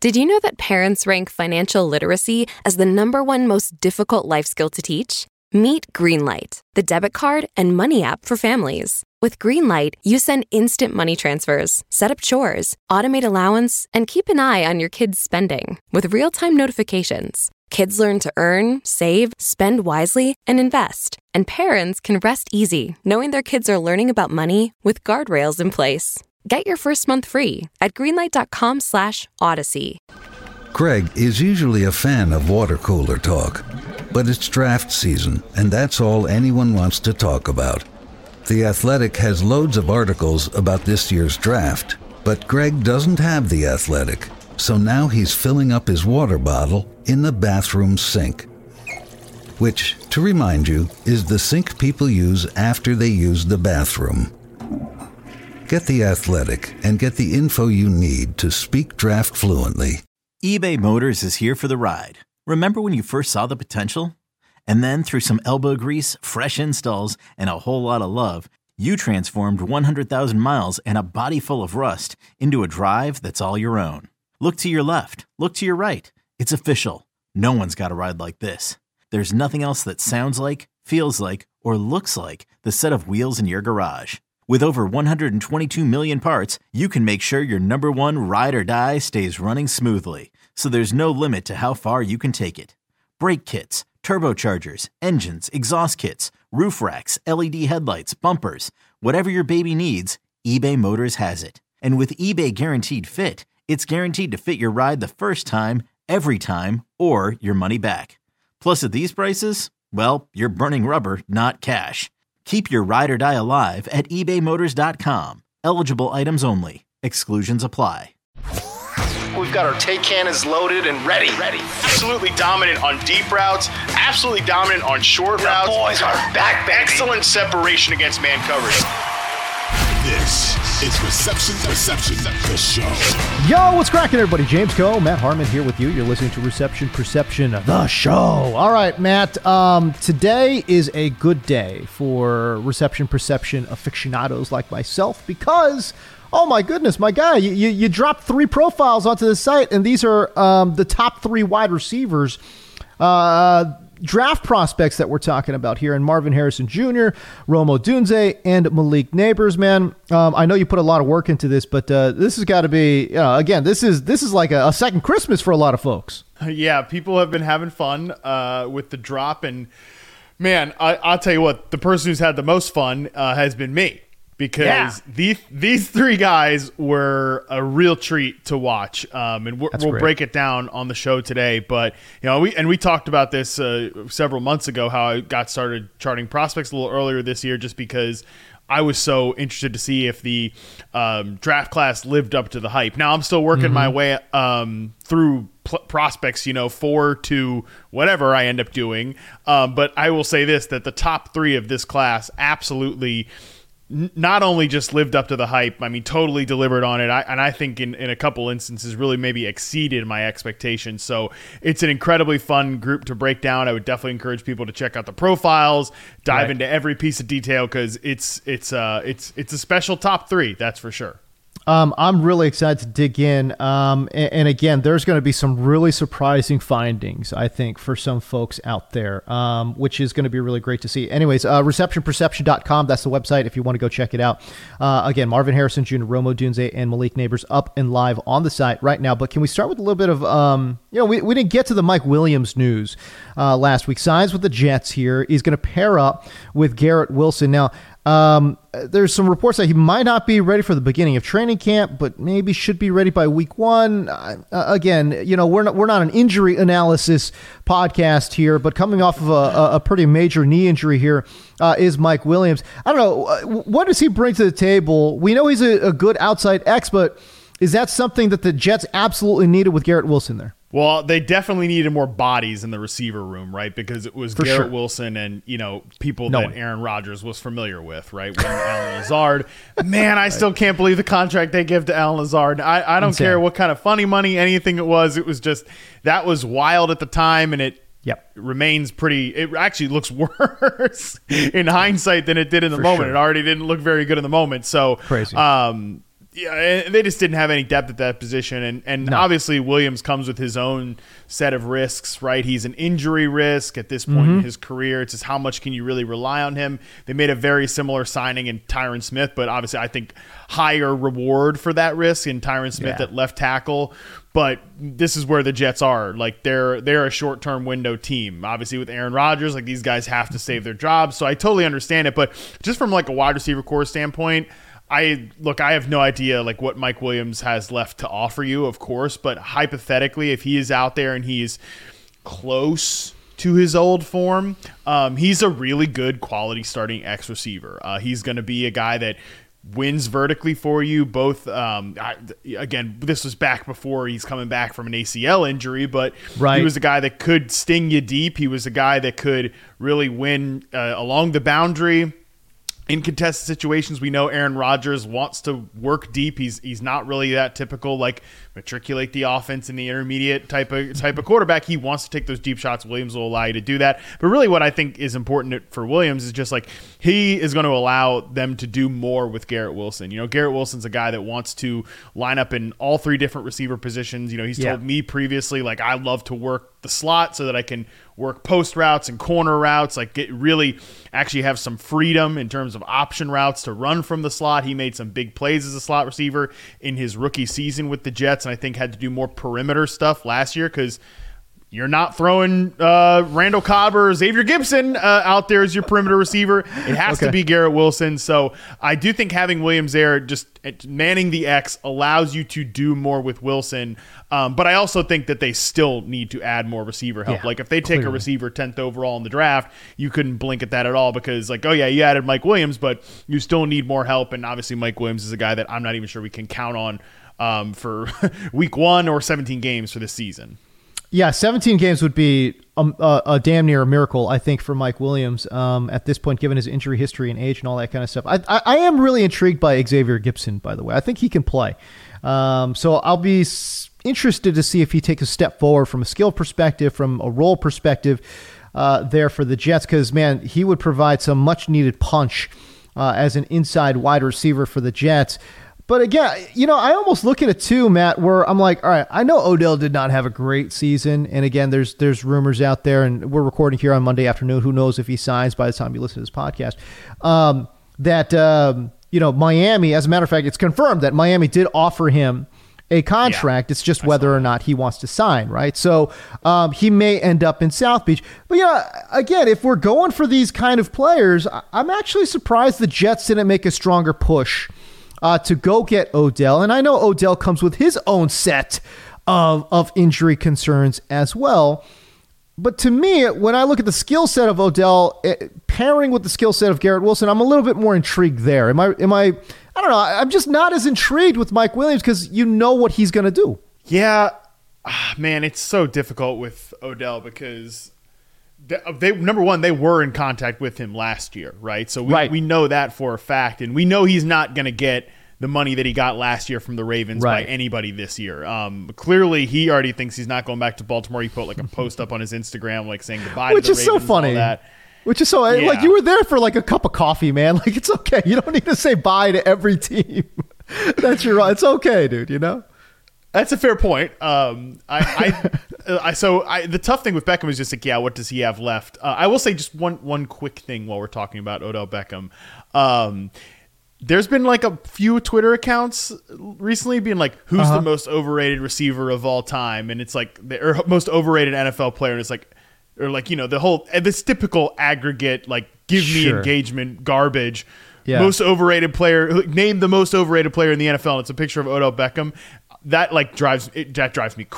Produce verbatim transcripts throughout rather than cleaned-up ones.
Did you know that parents rank financial literacy as the number one most difficult life skill to teach? Meet Greenlight, the debit card and money app for families. With Greenlight, you send instant money transfers, set up chores, automate allowance, and keep an eye on your kids' spending with real-time notifications. Kids learn to earn, save, spend wisely, and invest. And parents can rest easy knowing their kids are learning about money with guardrails in place. Get your first month free at greenlight.com slash odyssey. Greg is usually a fan of water cooler talk, but it's draft season, and that's all anyone wants to talk about. The Athletic has loads of articles about this year's draft, but Greg doesn't have The Athletic, so now he's filling up his water bottle in the bathroom sink, which, to remind you, is the sink people use after they use the bathroom. Get The Athletic and get the info you need to speak draft fluently. eBay Motors is here for the ride. Remember when you first saw the potential? And then through some elbow grease, fresh installs, and a whole lot of love, you transformed one hundred thousand miles and a body full of rust into a drive that's all your own. Look to your left. Look to your right. It's official. No one's got a ride like this. There's nothing else that sounds like, feels like, or looks like the set of wheels in your garage. With over one hundred twenty-two million parts, you can make sure your number one ride or die stays running smoothly, so there's no limit to how far you can take it. Brake kits, turbochargers, engines, exhaust kits, roof racks, L E D headlights, bumpers, whatever your baby needs, eBay Motors has it. And with eBay Guaranteed Fit, it's guaranteed to fit your ride the first time, every time, or your money back. Plus at these prices, well, you're burning rubber, not cash. Keep your ride or die alive at ebay motors dot com. Eligible items only. Exclusions apply. We've got our take cannons loaded and ready. Ready. Absolutely dominant on deep routes. Absolutely dominant on short the routes. Boys are back, baby. Excellent separation against man coverage. This is Reception Perception, the show. Yo, what's cracking, everybody? James Coe, Matt Harmon here with you. You're listening to Reception Perception, the show. All right, Matt. Um, today is a good day for Reception Perception aficionados like myself because, oh my goodness, my guy, you, you, you dropped three profiles onto the site, and these are um, the top three wide receivers. Uh, draft prospects that we're talking about here, and Marvin Harrison Junior, Rome Odunze, and Malik Neighbors. Man, um, I know you put a lot of work into this, but uh, this has got to be, you know, again, this is this is like a, a second Christmas for a lot of folks. Yeah, people have been having fun uh, with the drop, and man, I, I'll tell you what, the person who's had the most fun uh, has been me. Because yeah. these these three guys were a real treat to watch, um, and we're, we'll great. break it down on the show today. But you know, we and we talked about this uh, several months ago, how I got started charting prospects a little earlier this year, just because I was so interested to see if the um, draft class lived up to the hype. Now I'm still working mm-hmm. my way um, through pl- prospects, you know, four to whatever I end up doing. Um, but I will say this: that the top three of this class absolutely not only just lived up to the hype, I mean, totally delivered on it. I, and I think in, in a couple instances really maybe exceeded my expectations. So it's an incredibly fun group to break down. I would definitely encourage people to check out the profiles, dive right. into every piece of detail, because it's it's uh it's it's a special top three, that's for sure. Um, I'm really excited to dig in. Um, and, and again, there's going to be some really surprising findings, I think, for some folks out there, um, which is going to be really great to see. Anyways, uh, reception perception dot com, that's the website if you want to go check it out. Uh, again, Marvin Harrison Junior, Rome Odunze, and Malik Neighbors up and live on the site right now. But can we start with a little bit of, um, you know, we, we didn't get to the Mike Williams news uh, last week. Signs with the Jets here. He's going to pair up with Garrett Wilson. Now, Um, there's some reports that he might not be ready for the beginning of training camp, but maybe should be ready by week one. Uh, again, you know, we're not we're not an injury analysis podcast here, but coming off of a, a pretty major knee injury here uh, is Mike Williams. I don't know, what does he bring to the table? We know he's a, a good outside X, but is that something that the Jets absolutely needed with Garrett Wilson there? Well, they definitely needed more bodies in the receiver room, right? Because it was For Garrett sure. Wilson and, you know, people no that one. Aaron Rodgers was familiar with, right? When Allen Lazard. Man, I still can't believe the contract they give to Allen Lazard. I, I don't Insane. care what kind of funny money, anything it was. It was just, that was wild at the time, and it Yep. remains pretty, it actually looks worse in hindsight than it did in the For moment. Sure. It already didn't look very good in the moment. So, Crazy. Um, Yeah, and they just didn't have any depth at that position. And, and no. obviously Williams comes with his own set of risks, right? He's an injury risk at this point mm-hmm. in his career. It's just how much can you really rely on him? They made a very similar signing in Tyron Smith, but obviously I think higher reward for that risk in Tyron Smith yeah. at left tackle. But this is where the Jets are. Like they're they're a short-term window team. Obviously with Aaron Rodgers, like these guys have to save their jobs. So I totally understand it. But just from like a wide receiver core standpoint, I look, I have no idea like what Mike Williams has left to offer you, of course, but hypothetically, if he is out there and he's close to his old form, um, he's a really good quality starting X receiver. Uh, he's going to be a guy that wins vertically for you. Both, um, I, again, this was back before he's coming back from an A C L injury, but right. he was a guy that could sting you deep. He was a guy that could really win uh, along the boundary. In contested situations, we know Aaron Rodgers wants to work deep. He's he's not really that typical, like matriculate the offense in the intermediate type of type of quarterback. He wants to take those deep shots. Williams will allow you to do that. But really what I think is important for Williams is just like he is going to allow them to do more with Garrett Wilson. You know, Garrett Wilson's a guy that wants to line up in all three different receiver positions. You know, he's yeah. told me previously, like, I love to work the slot so that I can work post routes and corner routes, like get really actually have some freedom in terms of option routes to run from the slot. He made some big plays as a slot receiver in his rookie season with the Jets, and I think had to do more perimeter stuff last year because you're not throwing uh, Randall Cobb or Xavier Gibson uh, out there as your perimeter receiver. It has okay. to be Garrett Wilson. So I do think having Williams there, just manning the X, allows you to do more with Wilson. Um, but I also think that they still need to add more receiver help. Yeah, like if they take clearly. a receiver tenth overall in the draft, you couldn't blink at that at all because like, oh yeah, you added Mike Williams, but you still need more help. And obviously Mike Williams is a guy that I'm not even sure we can count on um, for week one or seventeen games for this season. Yeah, seventeen games would be a, a, a damn near a miracle, I think, for Mike Williams um, at this point, given his injury history and age and all that kind of stuff. I, I, I am really intrigued by Xavier Gibson, by the way. I think he can play. Um, so I'll be s- interested to see if he takes a step forward from a skill perspective, from a role perspective uh, there for the Jets, because, man, he would provide some much-needed punch uh, as an inside wide receiver for the Jets. But again, you know, I almost look at it too, Matt, where I'm like, all right, I know Odell did not have a great season. And again, there's there's rumors out there, and we're recording here on Monday afternoon. Who knows if he signs by the time you listen to this podcast, um, that, um, you know, Miami, as a matter of fact, it's confirmed that Miami did offer him a contract. Yeah, it's just whether or not he wants to sign, right? So um, he may end up in South Beach. But, you know, again, if we're going for these kind of players, I'm actually surprised the Jets didn't make a stronger push Uh, to go get Odell. And I know Odell comes with his own set of, of injury concerns as well. But to me, when I look at the skill set of Odell it, pairing with the skill set of Garrett Wilson, I'm a little bit more intrigued there. Am I, am I, I don't know. I'm just not as intrigued with Mike Williams because you know what he's going to do. Yeah, man, it's so difficult with Odell because They number one, they were in contact with him last year, right? So we, right. we know that for a fact, and we know he's not going to get the money that he got last year from the Ravens right. by anybody this year. Um, clearly, he already thinks he's not going back to Baltimore. He put like a post up on his Instagram, like saying goodbye Which to the is Ravens so funny. and all that. Which is so yeah. like you were there for like a cup of coffee, man. Like it's okay. You don't need to say bye to every team. That's your right. It's okay, dude. You know. That's a fair point. Um, I, I, I, so I, the tough thing with Beckham is just like, yeah, what does he have left? Uh, I will say just one, one quick thing while we're talking about Odell Beckham. Um, there's been like a few Twitter accounts recently being like, who's uh-huh. the most overrated receiver of all time? And it's like the or most overrated N F L player. And it's like, or like, you know, the whole, this typical aggregate, like give me sure. engagement garbage. Yeah. Most overrated player, name the most overrated player in the N F L. And it's a picture of Odell Beckham. That like drives it, that drives me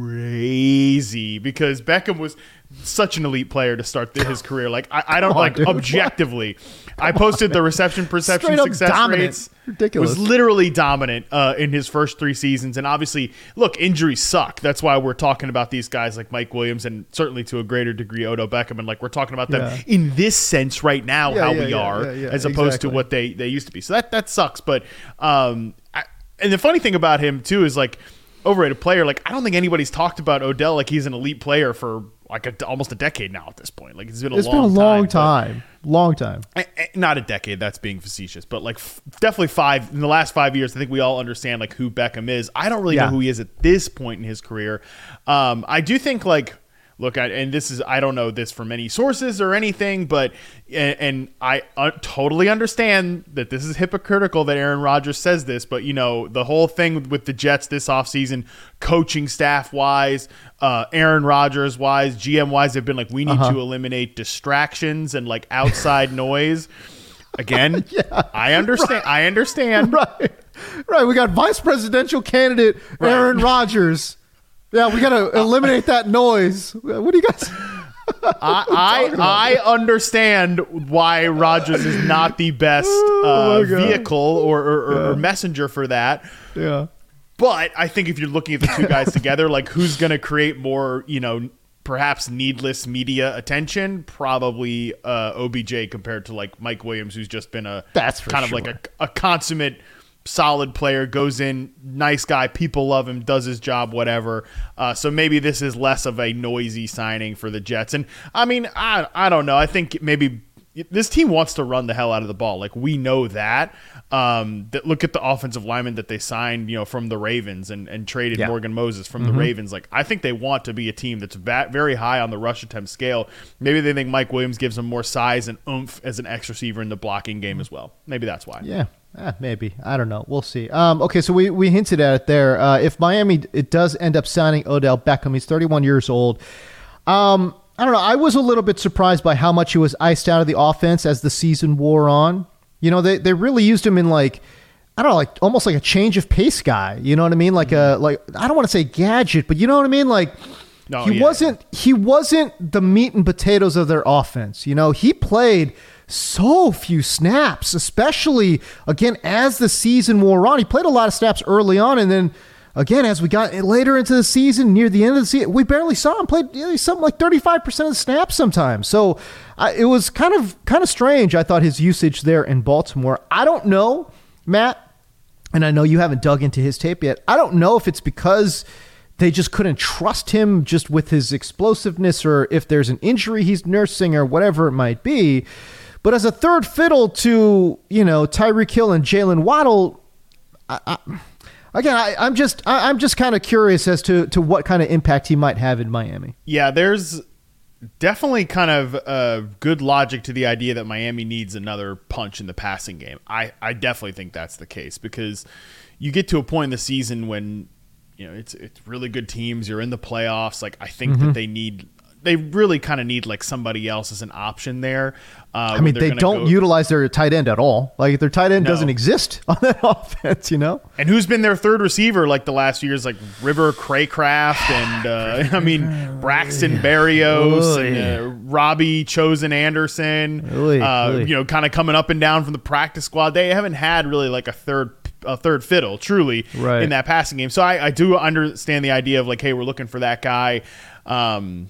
crazy because Beckham was such an elite player to start his career. Like I, I don't on, like dude. objectively. I posted the reception perception success dominant. rates. Ridiculous. Was literally dominant uh, in his first three seasons. And obviously, look, injuries suck. That's why we're talking about these guys like Mike Williams and certainly to a greater degree Odell Beckham. And like we're talking about them yeah. in this sense right now, yeah, how yeah, we yeah, are, yeah, yeah, as opposed exactly. to what they, they used to be. So that that sucks. But um, I, and the funny thing about him too is like overrated player. Like, I don't think anybody's talked about Odell like he's an elite player for like a, almost a decade now at this point. Like, it's been a it's long been a long time. time. Long time. But, not a decade. That's being facetious. But like f- definitely five in the last five years. I think we all understand like who Beckham is. I don't really Yeah. know who he is at this point in his career. Um, I do think like. Look, I, and this is, I don't know this from any sources or anything, but, and, and I uh, totally understand that this is hypocritical that Aaron Rodgers says this, but, you know, the whole thing with the Jets this offseason, coaching staff-wise, uh, Aaron Rodgers-wise, G M-wise, they've been like, we need Uh-huh. to eliminate distractions and, like, outside noise. Again, yeah. I understand. Right. I understand. Right. Right. We got vice presidential candidate Right. Aaron Rodgers. Yeah, we got to eliminate that noise. What do you guys? I I, I understand why Rodgers is not the best uh, Oh, vehicle or, or, or, Yeah. or messenger for that. Yeah. But I think if you're looking at the two guys together, like who's going to create more, you know, perhaps needless media attention? Probably uh, O B J compared to like Mike Williams, who's just been a That's for kind sure. of like a, a consummate solid player, goes in, nice guy, people love him, does his job, whatever. Uh, so maybe this is less of a noisy signing for the Jets. And I mean, I I don't know. I think maybe this team wants to run the hell out of the ball. Like, we know that. Um, that look at the offensive lineman that they signed, you know, from the Ravens and, and traded Yeah. Morgan Moses from Mm-hmm. the Ravens. Like, I think they want to be a team that's va- very high on the rush attempt scale. Maybe they think Mike Williams gives them more size and oomph as an X receiver in the blocking game as well. Maybe that's why. Yeah. Eh, maybe. I don't know. We'll see. Um, okay, so we, we hinted at it there. Uh, if Miami it does end up signing Odell Beckham, he's thirty-one years old. Um, I don't know. I was a little bit surprised by how much he was iced out of the offense as the season wore on. You know, they, they really used him in like, I don't know, like almost like a change of pace guy. You know what I mean? Like a like I don't want to say gadget, but you know what I mean? Like No, he yeah. wasn't he wasn't the meat and potatoes of their offense. You know, he played so few snaps, especially again as the season wore on. He played a lot of snaps early on, and then again as we got later into the season, near the end of the season, we barely saw him play you know, something like thirty-five percent of the snaps sometimes. So uh, it was kind of kind of strange. I thought his usage there in Baltimore. I don't know, Matt, and I know you haven't dug into his tape yet. I don't know if it's because they just couldn't trust him just with his explosiveness, or if there's an injury he's nursing or whatever it might be. But as a third fiddle to, you know, Tyreek Hill and Jalen Waddle, I, I, again, I, I'm just I, I'm just kind of curious as to, to what kind of impact he might have in Miami. Yeah, there's definitely kind of uh, good logic to the idea that Miami needs another punch in the passing game. I, I definitely think that's the case, because you get to a point in the season when, you know, it's it's really good teams. You're in the playoffs. Like, I think Mm-hmm. that they need, they really kind of need like somebody else as an option there. Uh, I mean, they don't go, utilize their tight end at all. Like their tight end No. doesn't exist on that offense, you know? And who's been their third receiver like the last few years, like River Craycraft and, uh, I mean, Braxton Berrios Oy. and uh, Robbie Chosen Anderson, Oy, uh, oy. you know, kind of coming up and down from the practice squad. They haven't had really like a third a third fiddle, truly, Right. in that passing game. So I, I do understand the idea of like, hey, we're looking for that guy. Um,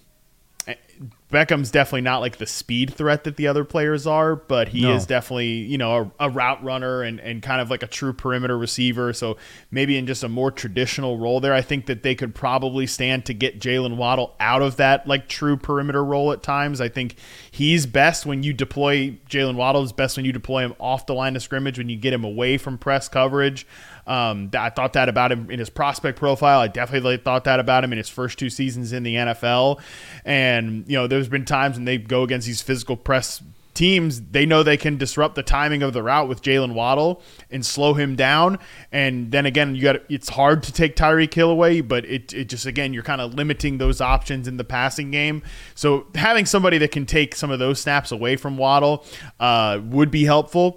Beckham's definitely not like the speed threat that the other players are, but he No. is definitely, you know, a, a route runner and, and kind of like a true perimeter receiver. So maybe in just a more traditional role there, I think that they could probably stand to get Jalen Waddle out of that like true perimeter role at times. I think he's best when you deploy Jalen Waddle is best when you deploy him off the line of scrimmage, when you get him away from press coverage. Um, I thought that about him in his prospect profile. I definitely thought that about him in his first two seasons in the N F L. And, you know, there's been times when they go against these physical press teams, they know they can disrupt the timing of the route with Jalen Waddle and slow him down. And then again, you got it's hard to take Tyreek Hill away, but it, it just, again, you're kind of limiting those options in the passing game. So having somebody that can take some of those snaps away from Waddle uh, would be helpful.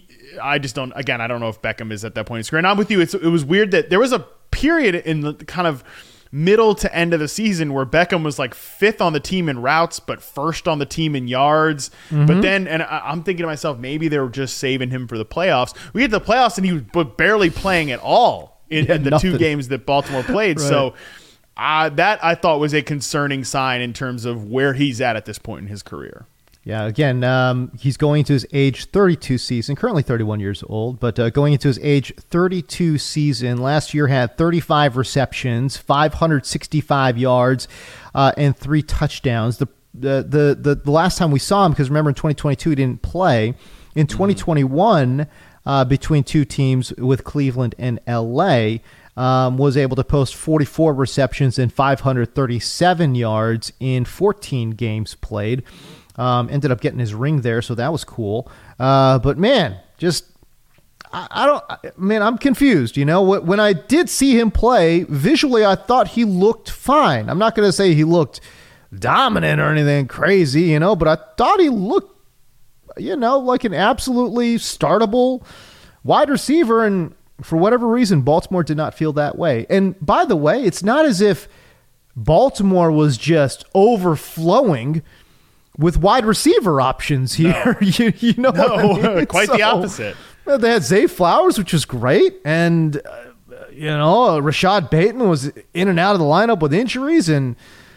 I just don't, again, I don't know if Beckham is at that point in his career. And I'm with you. It's, it was weird that there was a period in the kind of middle to end of the season where Beckham was like fifth on the team in routes, but first on the team in yards. Mm-hmm. But then, and I, I'm thinking to myself, maybe they were just saving him for the playoffs. We had the playoffs and he was barely playing at all in, Yeah, in the nothing. two games that Baltimore played. Right. So uh, that I thought was a concerning sign in terms of where he's at at this point in his career. Yeah, again, um, he's going into his age thirty-two season, currently thirty-one years old, but uh, going into his age thirty-two season. Last year had thirty-five receptions, five hundred sixty-five yards, uh, and three touchdowns. The, the the the the last time we saw him, because remember in twenty twenty-two he didn't play. In twenty twenty-one, uh, between two teams with Cleveland and L A, um, was able to post forty-four receptions and five hundred thirty-seven yards in fourteen games played. Um, ended up getting his ring there, so that was cool. Uh, but man, just I, I don't. Man, I'm confused. You know, when I did see him play visually, I thought he looked fine. I'm not going to say he looked dominant or anything crazy, you know, but I thought he looked, you know, like an absolutely startable wide receiver. And for whatever reason, Baltimore did not feel that way. And by the way, it's not as if Baltimore was just overflowing with wide receiver options here. No. you, you know no, what I mean? Quite so, the opposite. They had Zay Flowers, which was great. And, uh, you know, Rashad Bateman was in and out of the lineup with injuries. And,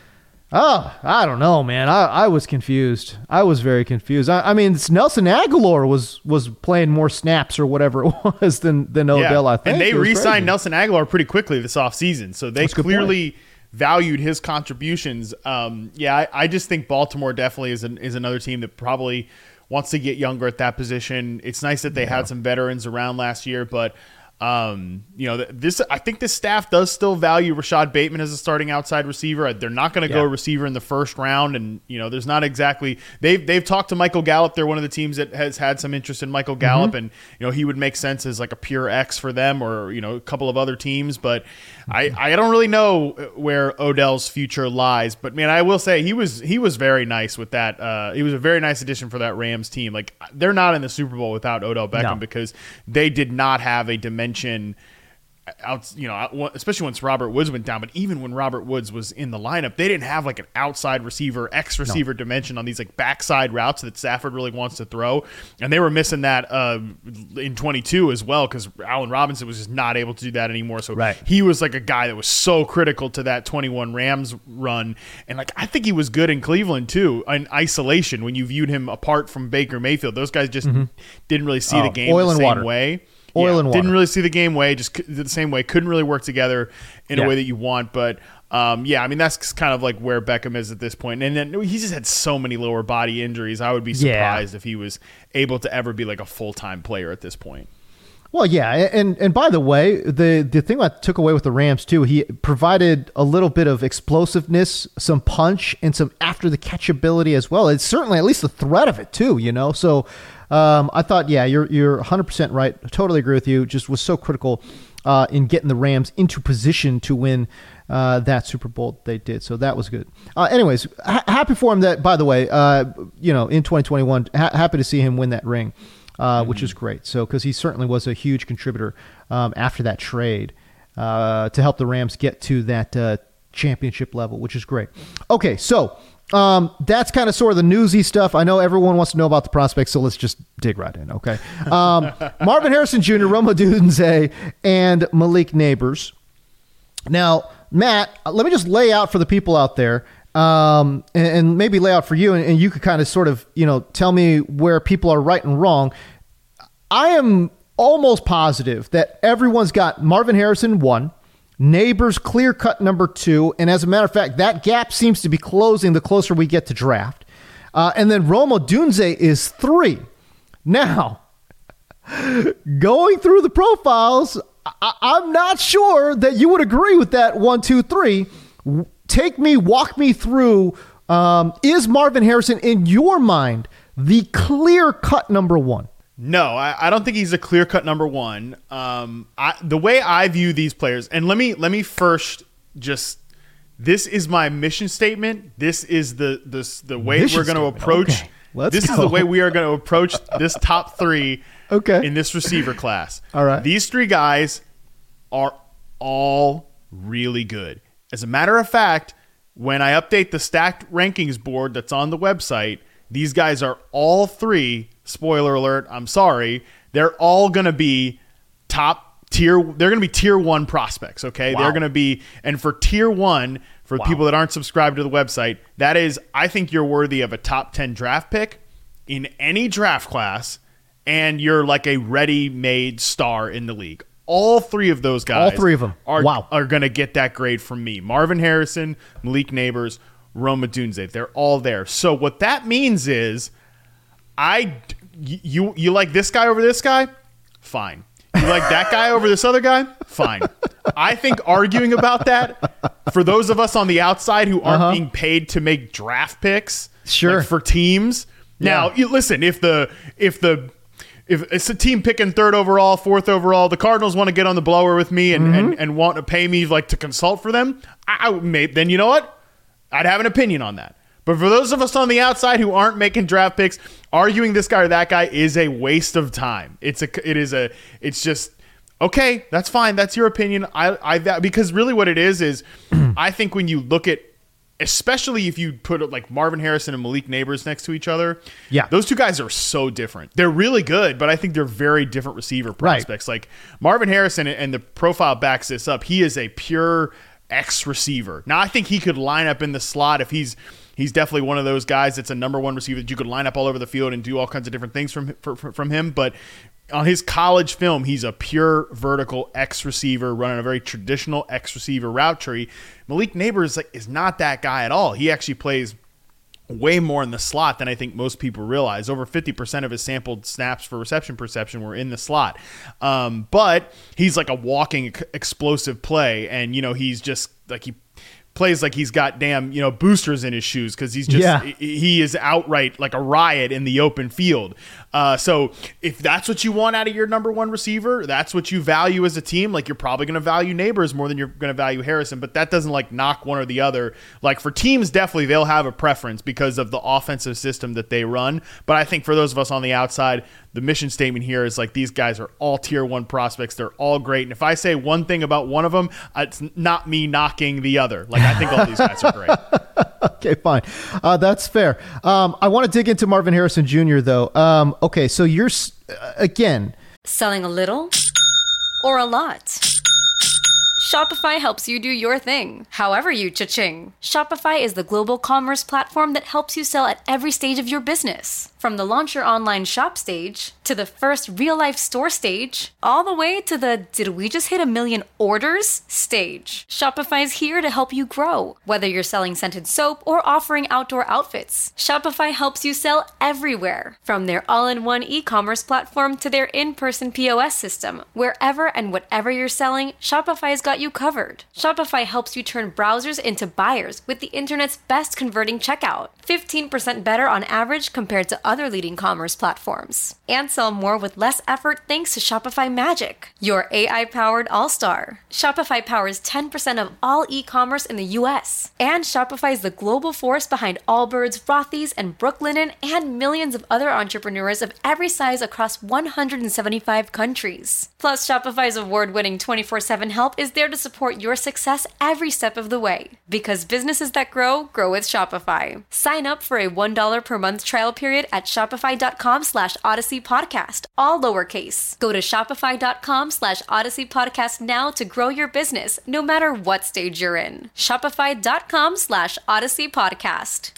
oh, I don't know, man. I, I was confused. I was very confused. I, I mean, Nelson Aguilar was was playing more snaps or whatever it was than, than Odell, yeah. I think. And they re-signed Nelson Aguilar pretty quickly this offseason. So they clearly valued his contributions. Um, yeah, I, I just think Baltimore definitely is an, is another team that probably wants to get younger at that position. It's nice that they yeah. had some veterans around last year, but um, you know, this I think this staff does still value Rashad Bateman as a starting outside receiver. They're not going to yeah. go receiver in the first round, and you know, there's not exactly they've they've talked to Michael Gallup. They're one of the teams that has had some interest in Michael Gallup, mm-hmm. and you know, he would make sense as like a pure X for them, or you know, a couple of other teams. But mm-hmm. I I don't really know where Odell's future lies. But man, I will say he was he was very nice with that. Uh, he was a very nice addition for that Rams team. Like they're not in the Super Bowl without Odell Beckham no. because they did not have a dimension. Out, you know, especially once Robert Woods went down, but even when Robert Woods was in the lineup, they didn't have like an outside receiver, X receiver no. dimension on these like backside routes that Stafford really wants to throw, and they were missing that uh, in twenty-two as well because Allen Robinson was just not able to do that anymore. So right. he was like a guy that was so critical to that twenty-one Rams run, and like I think he was good in Cleveland too in isolation when you viewed him apart from Baker Mayfield. Those guys just mm-hmm. didn't really see oh, the game oil the and same water. way. Oil yeah, and water. Didn't really see the game way, just the same way. Couldn't really work together in yeah. a way that you want. But, um, yeah, I mean, that's kind of like where Beckham is at this point. And then he just had so many lower body injuries. I would be surprised yeah. if he was able to ever be like a full-time player at this point. Well, yeah, and and by the way, the, the thing I took away with the Rams, too, he provided a little bit of explosiveness, some punch, and some after-the-catch ability as well. It's certainly at least the threat of it, too, you know? So um, I thought, yeah, you're you're one hundred percent right. I totally agree with you. Just was so critical uh, in getting the Rams into position to win uh, that Super Bowl they did. So that was good. Uh, anyways, ha- happy for him that, by the way, uh, you know, in twenty twenty-one, ha- happy to see him win that ring. Uh, which is great. So, because he certainly was a huge contributor um, after that trade uh, to help the Rams get to that uh, championship level, which is great. Okay, so um, that's kind of sort of the newsy stuff. I know everyone wants to know about the prospects, so let's just dig right in, okay? Um, Marvin Harrison Junior, Rome Odunze, and Malik Nabers. Now, Matt, let me just lay out for the people out there, um, and, and maybe lay out for you, and, and you could kind of sort of, you know, tell me where people are right and wrong. I am almost positive that everyone's got Marvin Harrison one, Nabers clear cut number two, and as a matter of fact, that gap seems to be closing the closer we get to draft. Uh, and then Rome Odunze is three. Now, going through the profiles, I- I'm not sure that you would agree with that one, two, three. Take me, walk me through. Um, is Marvin Harrison, in your mind, the clear cut number one? No, I, I don't think he's a clear-cut number one. Um, I, the way I view these players, and let me let me first just, this is my mission statement. This is the this the way mission we're going to approach. Okay. Let's this go. is the way we are going to approach this top three. Okay. In this receiver class. All right. These three guys are all really good. As a matter of fact, when I update the stacked rankings board that's on the website, these guys are all three. Spoiler alert, I'm sorry. They're all going to be top tier. They're going to be tier one prospects. Okay, Wow. they're going to be, and for tier one, for Wow. people that aren't subscribed to the website, that is, I think you're worthy of a top ten draft pick in any draft class, and you're like a ready-made star in the league. All three of those guys, All three of them, are wow. are going to get that grade from me. Marvin Harrison, Malik Neighbors, Rome Odunze, they're all there. So what that means is, I you you like this guy over this guy, fine. You like that guy over this other guy, fine. I think arguing about that for those of us on the outside who aren't Uh-huh. being paid to make draft picks, Sure. like for teams. Now, Yeah. you, listen, if the if the if it's a team picking third overall, fourth overall, the Cardinals want to get on the blower with me and, Mm-hmm. and, and want to pay me like to consult for them, I, I may, then you know what? I'd have an opinion on that. But for those of us on the outside who aren't making draft picks, arguing this guy or that guy is a waste of time. It's a it is a it's just okay, that's fine. That's your opinion. I I that, because really what it is is I think when you look at, especially if you put like Marvin Harrison and Malik Neighbors next to each other, Yeah. those two guys are so different. They're really good, but I think they're very different receiver prospects. Like Marvin Harrison, and the profile backs this up, he is a pure X receiver. Now I think he could line up in the slot if he's he's definitely one of those guys that's a number one receiver that you could line up all over the field and do all kinds of different things from from, from him. But on his college film, he's a pure vertical X receiver running a very traditional X receiver route tree. Malik Neighbors like, is not that guy at all. He actually plays way more in the slot than I think most people realize. Over fifty percent of his sampled snaps for reception perception were in the slot. Um, but he's like a walking ex- explosive play. And, you know, he's just like he plays like he's got damn, you know, boosters in his shoes because he's just, Yeah. he is outright like a riot in the open field. Uh, so if that's what you want out of your number one receiver, that's what you value as a team, like you're probably going to value Neighbors more than you're going to value Harrison, but that doesn't like knock one or the other. Like for teams, definitely they'll have a preference because of the offensive system that they run. But I think for those of us on the outside, the mission statement here is like these guys are all tier one prospects. They're all great. And if I say one thing about one of them, it's not me knocking the other. Like I think all these guys are great. Okay, fine. Uh, that's fair. Um, I want to dig into Marvin Harrison Junior though. Um, okay, so you're s- uh, again. Selling a little or a lot? Shopify helps you do your thing, however you cha-ching. Shopify is the global commerce platform that helps you sell at every stage of your business. From the launch your online shop stage, to the first real-life store stage, all the way to the did we just hit a million orders stage. Shopify's here to help you grow. Whether you're selling scented soap or offering outdoor outfits, Shopify helps you sell everywhere. From their all-in-one e-commerce platform to their in-person P O S system, wherever and whatever you're selling, Shopify's got you covered. Shopify helps you turn browsers into buyers with the internet's best converting checkout, fifteen percent better on average compared to other leading commerce platforms. And sell more with less effort thanks to Shopify Magic, your A I-powered all-star. Shopify powers ten percent of all e-commerce in the U S. And Shopify is the global force behind Allbirds, Rothy's, and Brooklinen, and millions of other entrepreneurs of every size across one hundred seventy-five countries. Plus, Shopify's award-winning twenty-four seven help is there to support your success every step of the way. Because businesses that grow, grow with Shopify. Sign up for a one dollar per month trial period at shopify.com slash Odyssey Podcast, all lowercase. Go to shopify.com slash Odyssey Podcast now to grow your business, no matter what stage you're in. Shopify.com slash Odyssey Podcast.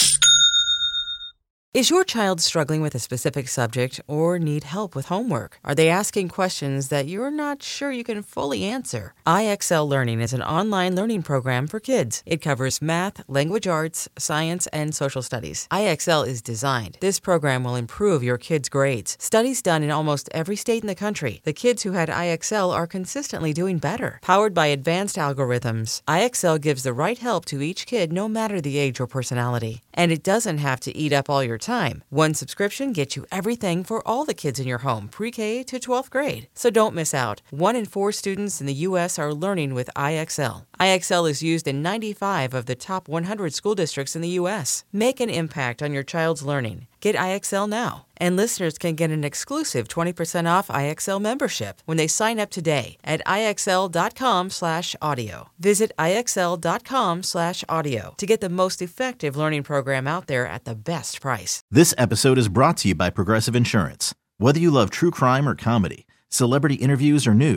Is your child struggling with a specific subject or need help with homework? Are they asking questions that you're not sure you can fully answer? I X L Learning is an online learning program for kids. It covers math, language arts, science, and social studies. I X L is designed. This program will improve your kids' grades. Studies done in almost every state in the country. The kids who had I X L are consistently doing better. Powered by advanced algorithms, I X L gives the right help to each kid no matter the age or personality. And it doesn't have to eat up all your time. One subscription gets you everything for all the kids in your home, pre-K to twelfth grade. So don't miss out. One in four students in the U S are learning with I X L. I X L is used in ninety-five of the top one hundred school districts in the U S. Make an impact on your child's learning. Get I X L now. And listeners can get an exclusive twenty percent off I X L membership when they sign up today at IXL.com slash audio. Visit IXL.com slash audio to get the most effective learning program out there at the best price. This episode is brought to you by Progressive Insurance. Whether you love true crime or comedy, celebrity interviews or news,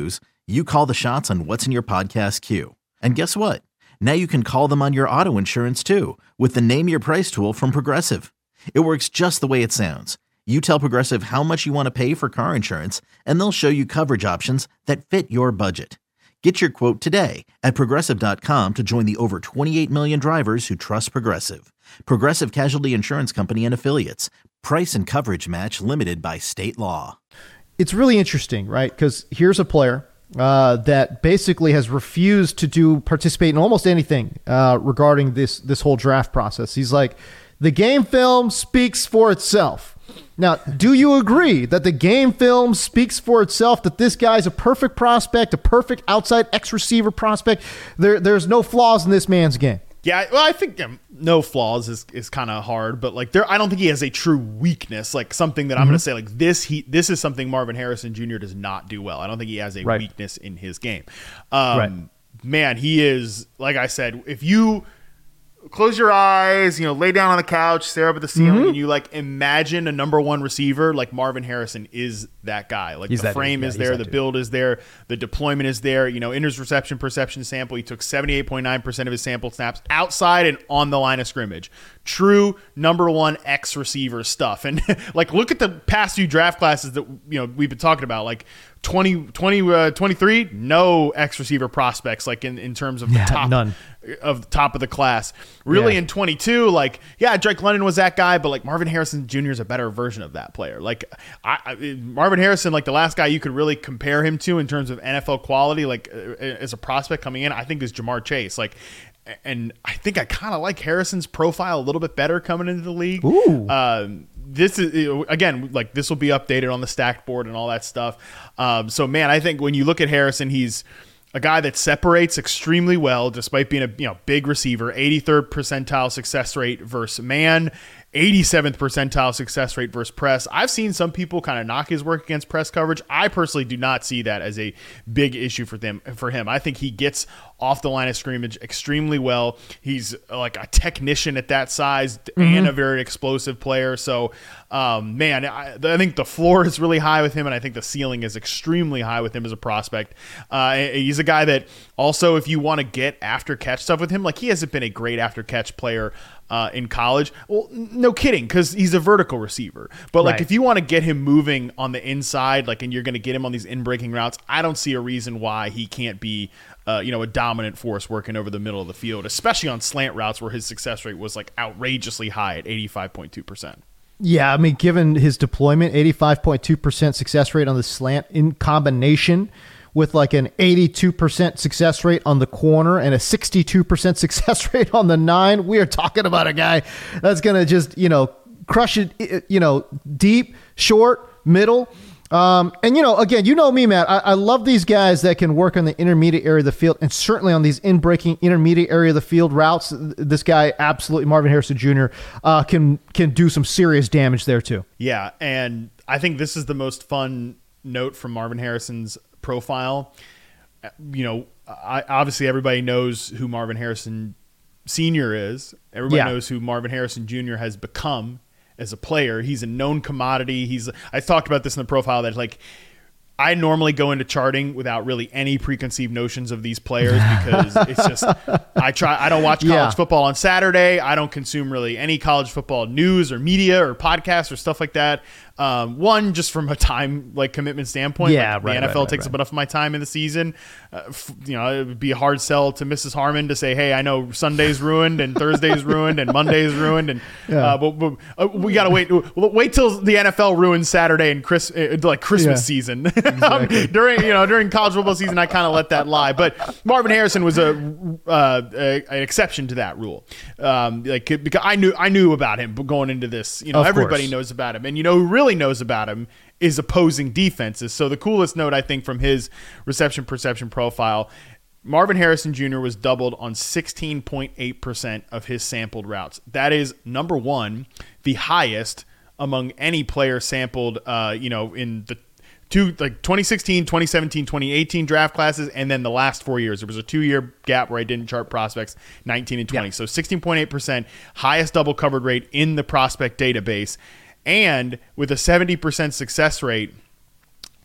You call the shots on what's in your podcast queue. And guess what? Now you can call them on your auto insurance too with the Name Your Price tool from Progressive. It works just the way it sounds. You tell Progressive how much you want to pay for car insurance, and they'll show you coverage options that fit your budget. Get your quote today at Progressive dot com to join the over twenty-eight million drivers who trust Progressive. Progressive Casualty Insurance Company and Affiliates. Price and coverage match limited by state law. It's really interesting, right? Because here's a player uh, that basically has refused to do participate in almost anything uh, regarding this this whole draft process. He's like, the game film speaks for itself. Now, do you agree that the game film speaks for itself, that this guy's a perfect prospect, a perfect outside X receiver prospect? There, there's no flaws in this man's game. Yeah, well, I think um, no flaws is, is kind of hard, but like there, I don't think he has a true weakness, like something that I'm mm-hmm. going to say like this. He this is something Marvin Harrison Junior does not do well. I don't think he has a right. weakness in his game. Um, right. Man, he is, like I said, if you close your eyes, you know, lay down on the couch, stare up at the ceiling, mm-hmm. and you like imagine a number one receiver, like Marvin Harrison is that guy. Like he's the frame dude. is yeah, there, the dude. build is there, the deployment is there. You know, in his reception perception sample, he took seventy-eight point nine percent of his sample snaps outside and on the line of scrimmage. True number one X receiver stuff. And like, look at the past few draft classes that, you know, we've been talking about, like twenty, twenty, uh, twenty-three, no X receiver prospects, like in, in terms of yeah, the top none. of the top of the class. Really yeah. in twenty-two, like, yeah, Drake London was that guy, but like Marvin Harrison Junior is a better version of that player. Like I, I, Marvin Harrison, like the last guy you could really compare him to in terms of N F L quality, like uh, as a prospect coming in, I think is Jamar Chase. Like, and I think I kind of like Harrison's profile a little bit better coming into the league. Ooh. Um, this is, again, like this will be updated on the stacked board and all that stuff. Um, so, man, I think when you look at Harrison, he's a guy that separates extremely well despite being a you know big receiver, eighty-third percentile success rate versus man, eighty-seventh percentile success rate versus press. I've seen some people kind of knock his work against press coverage. I personally do not see that as a big issue for them for him. I think he gets off the line of scrimmage extremely well. He's like a technician at that size mm-hmm. and a very explosive player. So, um, man, I, I think the floor is really high with him, and I think the ceiling is extremely high with him as a prospect. Uh, he's a guy that also, if you want to get after catch stuff with him, like he hasn't been a great after catch player Uh, in college. Well, no kidding, because he's a vertical receiver. But like, right. if you want to get him moving on the inside, like, and you're going to get him on these in-breaking routes, I don't see a reason why he can't be, uh, you know, a dominant force working over the middle of the field, especially on slant routes where his success rate was like outrageously high at eighty-five point two percent. Yeah, I mean, given his deployment, eighty-five point two percent success rate on the slant in combination with like an eighty-two percent success rate on the corner and a sixty-two percent success rate on the nine. We are talking about a guy that's going to just, you know, crush it, you know, deep, short, middle. Um, and, you know, again, you know me, Matt, I, I love these guys that can work on the intermediate area of the field, and certainly on these in-breaking intermediate area of the field routes. This guy, absolutely, Marvin Harrison Junior, uh, can, can do some serious damage there too. Yeah. And I think this is the most fun note from Marvin Harrison's profile. You know, I, obviously everybody knows who Marvin Harrison Senior is. Everybody yeah. knows who Marvin Harrison Junior has become as a player. He's a known commodity. He's I talked about this in the profile that like I normally go into charting without really any preconceived notions of these players because it's just I try I don't watch college yeah. football on Saturday. I don't consume really any college football news or media or podcasts or stuff like that. Um, one, just from a time like commitment standpoint, yeah, like, right, the N F L right, right, takes right. up enough of my time in the season. Uh, f- you know, it would be a hard sell to Missus Harmon to say, "Hey, I know Sunday's ruined and Thursday's ruined and Monday's ruined," and yeah. uh, but, but uh, we gotta wait. Wait till the N F L ruins Saturday and Chris uh, like Christmas yeah. season. Exactly. during you know during college football season, I kind of let that lie. But Marvin Harrison was a, uh, a an exception to that rule. Um, like because I knew I knew about him going into this. You know, of everybody course. knows about him, and you know who really knows about him is opposing defenses. So the coolest note, I think, from his reception perception profile, Marvin Harrison Junior was doubled on sixteen point eight percent of his sampled routes. That is, number one, the highest among any player sampled, uh, you know, in the two, like twenty sixteen, twenty seventeen, twenty eighteen draft classes, and then the last four years. There was a two-year gap where I didn't chart prospects, nineteen and twenty. Yeah. So sixteen point eight percent, highest double covered rate in the prospect database. And with a seventy percent success rate,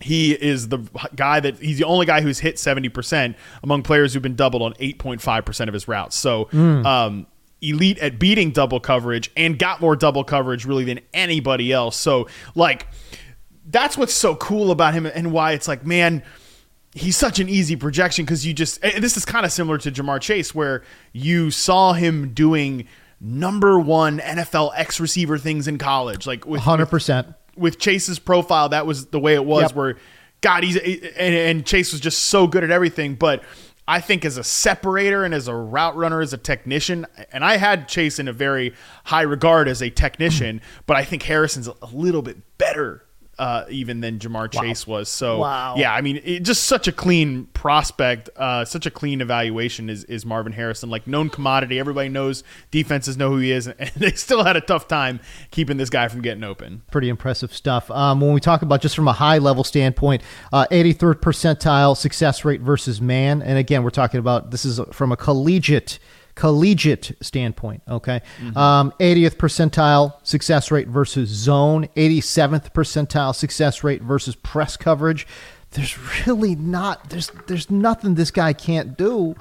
he is the guy that he's the only guy who's hit seventy percent among players who've been doubled on eight point five percent of his routes. So, mm. um, elite at beating double coverage and got more double coverage really than anybody else. So, like, that's what's so cool about him and why it's like, man, he's such an easy projection because you just, this is kind of similar to Jamar Chase where you saw him doing number one N F L X receiver things in college. Like with, one hundred percent. With, with Chase's profile, that was the way it was yep. where, God, he's, and, and Chase was just so good at everything. But I think as a separator and as a route runner, as a technician, and I had Chase in a very high regard as a technician, but I think Harrison's a little bit better Uh, even than Jamar wow. Chase was. So, wow. yeah, I mean, it, just such a clean prospect, uh, such a clean evaluation is, is Marvin Harrison. Like, known commodity. Everybody knows, defenses know who he is, and they still had a tough time keeping this guy from getting open. Pretty impressive stuff. Um, when we talk about just from a high-level standpoint, uh, eighty-third percentile success rate versus man, and again, we're talking about this is from a collegiate collegiate standpoint, okay? Mm-hmm. Um, eightieth percentile success rate versus zone, eighty-seventh percentile success rate versus press coverage. There's really not, there's there's nothing this guy can't do.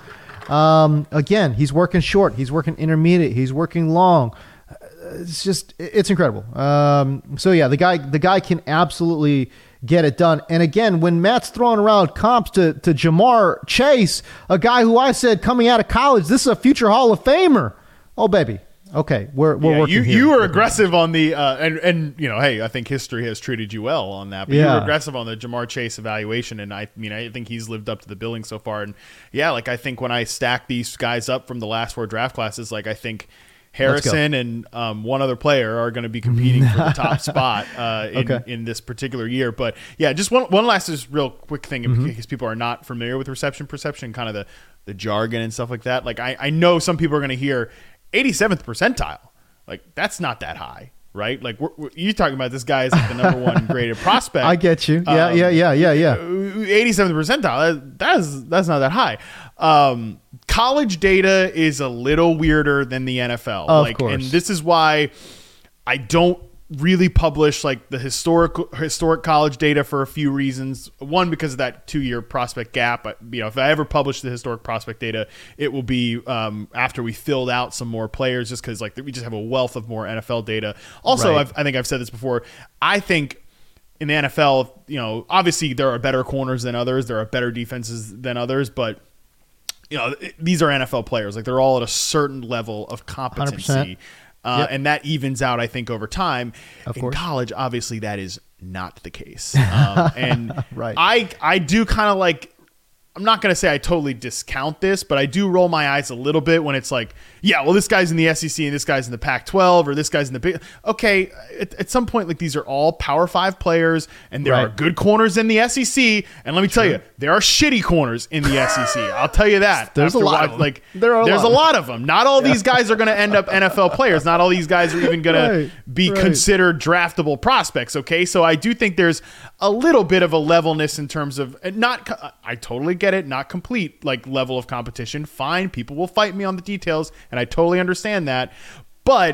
Um, again, he's working short, he's working intermediate, he's working long. It's just, it's incredible. Um, so yeah, the guy, the guy can absolutely get it done. And again, when Matt's throwing around comps to, to Jamar Chase, a guy who I said coming out of college, this is a future Hall of Famer. Oh, baby. Okay, we're we're yeah, working you, here. You were aggressive on the uh, and and you know, hey, I think history has treated you well on that. But yeah. you were aggressive on the Jamar Chase evaluation, and I mean, I think he's lived up to the billing so far. And yeah, like I think when I stack these guys up from the last four draft classes, like I think Harrison and um, one other player are going to be competing for the top spot uh, in, okay. in this particular year. But yeah, just one one last just real quick thing in mm-hmm. case people are not familiar with reception perception, kind of the, the jargon and stuff like that. Like I, I know some people are going to hear eighty-seventh percentile. Like that's not that high, right? Like we're, we're, you're talking about this guy is like the number one graded prospect. I get you. Yeah, um, yeah, yeah, yeah, yeah. eighty-seventh percentile. That, that's that's not that high. Um, college data is a little weirder than the N F L. Of like, course. And this is why I don't really publish like the historical historic college data for a few reasons. One, because of that two-year prospect gap. You know, if I ever publish the historic prospect data, it will be um, after we filled out some more players, just because like we just have a wealth of more N F L data. Also, right. I've, I think I've said this before. I think in the N F L, you know, obviously there are better corners than others. There are better defenses than others, but you know, these are N F L players. Like they're all at a certain level of competency. Uh, yep. And that evens out, I think, over time. Of in course. college, obviously, that is not the case. Um, and right. I, I do kind of like, I'm not going to say I totally discount this, but I do roll my eyes a little bit when it's like, yeah, well, this guy's in the S E C and this guy's in the Pac twelve or this guy's in the big. Okay, at, at some point, like these are all Power Five players, and there right. are good corners in the S E C. And let me True. tell you, there are shitty corners in the S E C. I'll tell you that. There's After a lot watch, of them. like there are a there's lot. a lot of them. Not all yeah. these guys are going to end up N F L players. Not all these guys are even going right. to be right. considered draftable prospects. Okay, so I do think there's a little bit of a levelness in terms of not. I totally get it. Not complete like level of competition. Fine, people will fight me on the details, and I totally understand that. But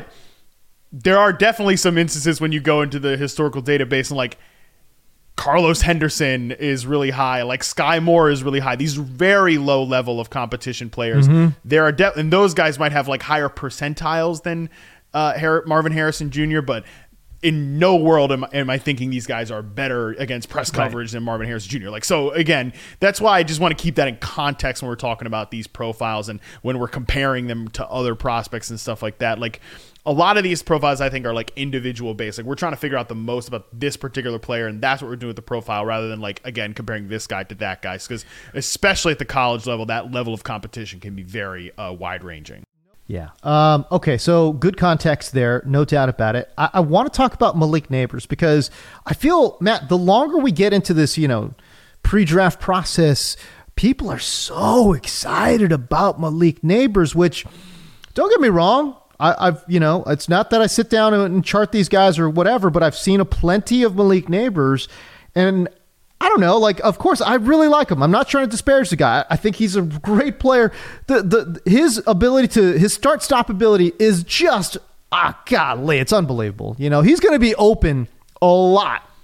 there are definitely some instances when you go into the historical database and like Carlos Henderson is really high, like Sky Moore is really high. These are very low level of competition players. Mm-hmm. There are de- and those guys might have like higher percentiles than uh, Har- Marvin Harrison Junior, but in no world am, am I thinking these guys are better against press coverage right. than Marvin Harrison Junior Like, so again, that's why I just want to keep that in context when we're talking about these profiles and when we're comparing them to other prospects and stuff like that. Like a lot of these profiles I think are like individual based. Like we're trying to figure out the most about this particular player, and that's what we're doing with the profile rather than like, again, comparing this guy to that guy. Because especially at the college level, that level of competition can be very uh, wide ranging. Yeah. Um, okay, so good context there, no doubt about it. I, I want to talk about Malik Nabers because I feel, Matt, the longer we get into this, you know, pre-draft process, people are so excited about Malik Nabers, which, don't get me wrong, I, I've, you know, it's not that I sit down and chart these guys or whatever, but I've seen a plenty of Malik Nabers, and I don't know, like, of course, I really like him. I'm not trying to disparage the guy. I think he's a great player. The the his ability to, his start-stop ability is just, ah, golly, it's unbelievable. You know, he's going to be open a lot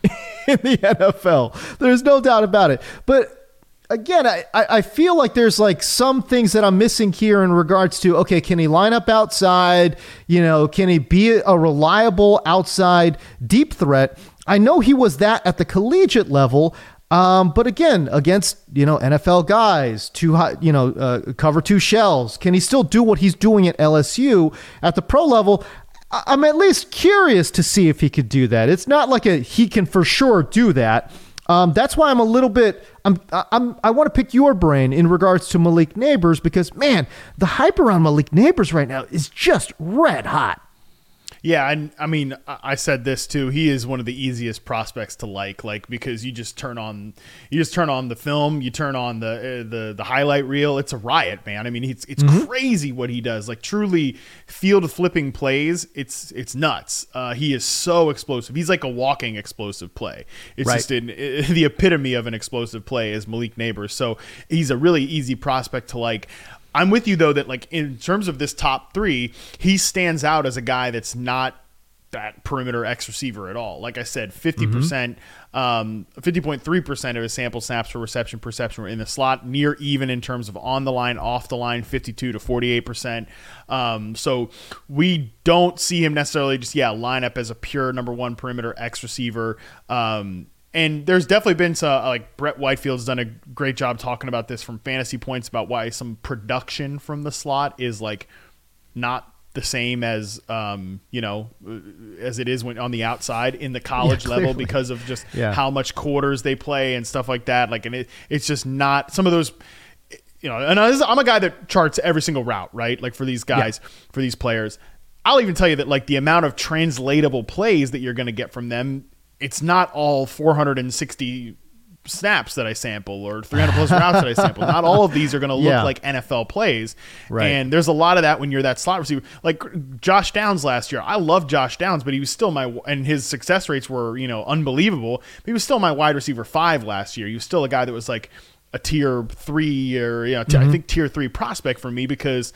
in the N F L. There's no doubt about it. But again, I, I feel like there's like some things that I'm missing here in regards to, okay, can he line up outside? You know, can he be a reliable outside deep threat? I know he was that at the collegiate level. Um, but again, against, you know, N F L guys, two high, you know, uh, cover two shells, can he still do what he's doing at L S U at the pro level? I- I'm at least curious to see if he could do that. It's not like a, he can for sure do that. Um, that's why I'm a little bit, I'm, I'm, I want to pick your brain in regards to Malik Nabers, because man, the hype around Malik Nabers right now is just red hot. Yeah, and I mean, I said this too. He is one of the easiest prospects to like, like because you just turn on, you just turn on the film, you turn on the uh, the the highlight reel. It's a riot, man. I mean, it's it's mm-hmm. crazy what he does. Like truly, field flipping plays. It's it's nuts. Uh, he is so explosive. He's like a walking explosive play. It's right. just an, it, the epitome of an explosive play is Malik Nabers. So he's a really easy prospect to like. I'm with you, though, that like in terms of this top three, he stands out as a guy that's not that perimeter X receiver at all. Like I said, fifty percent, mm-hmm. um, fifty point three percent of his sample snaps for reception perception were in the slot, near even in terms of on the line, off the line, fifty-two to forty-eight percent. Um, so we don't see him necessarily just, yeah, line up as a pure number one perimeter X receiver. Um, And there's definitely been some, like Brett Whitefield's done a great job talking about this from Fantasy Points about why some production from the slot is like not the same as, um, you know, as it is when on the outside in the college yeah, level because of just yeah. how much quarters they play and stuff like that. Like, and it, it's just not some of those, you know, and I'm a guy that charts every single route, right? Like for these guys, yeah. for these players, I'll even tell you that like the amount of translatable plays that you're going to get from them, it's not all four hundred sixty snaps that I sample or three hundred plus routes that I sample. Not all of these are going to look yeah. like N F L plays. Right. And there's a lot of that when you're that slot receiver. Like Josh Downs last year. I love Josh Downs, but he was still my, and his success rates were, you know, unbelievable. But he was still my wide receiver five last year. He was still a guy that was like a tier three or, you know, t- mm-hmm. I think tier three prospect for me because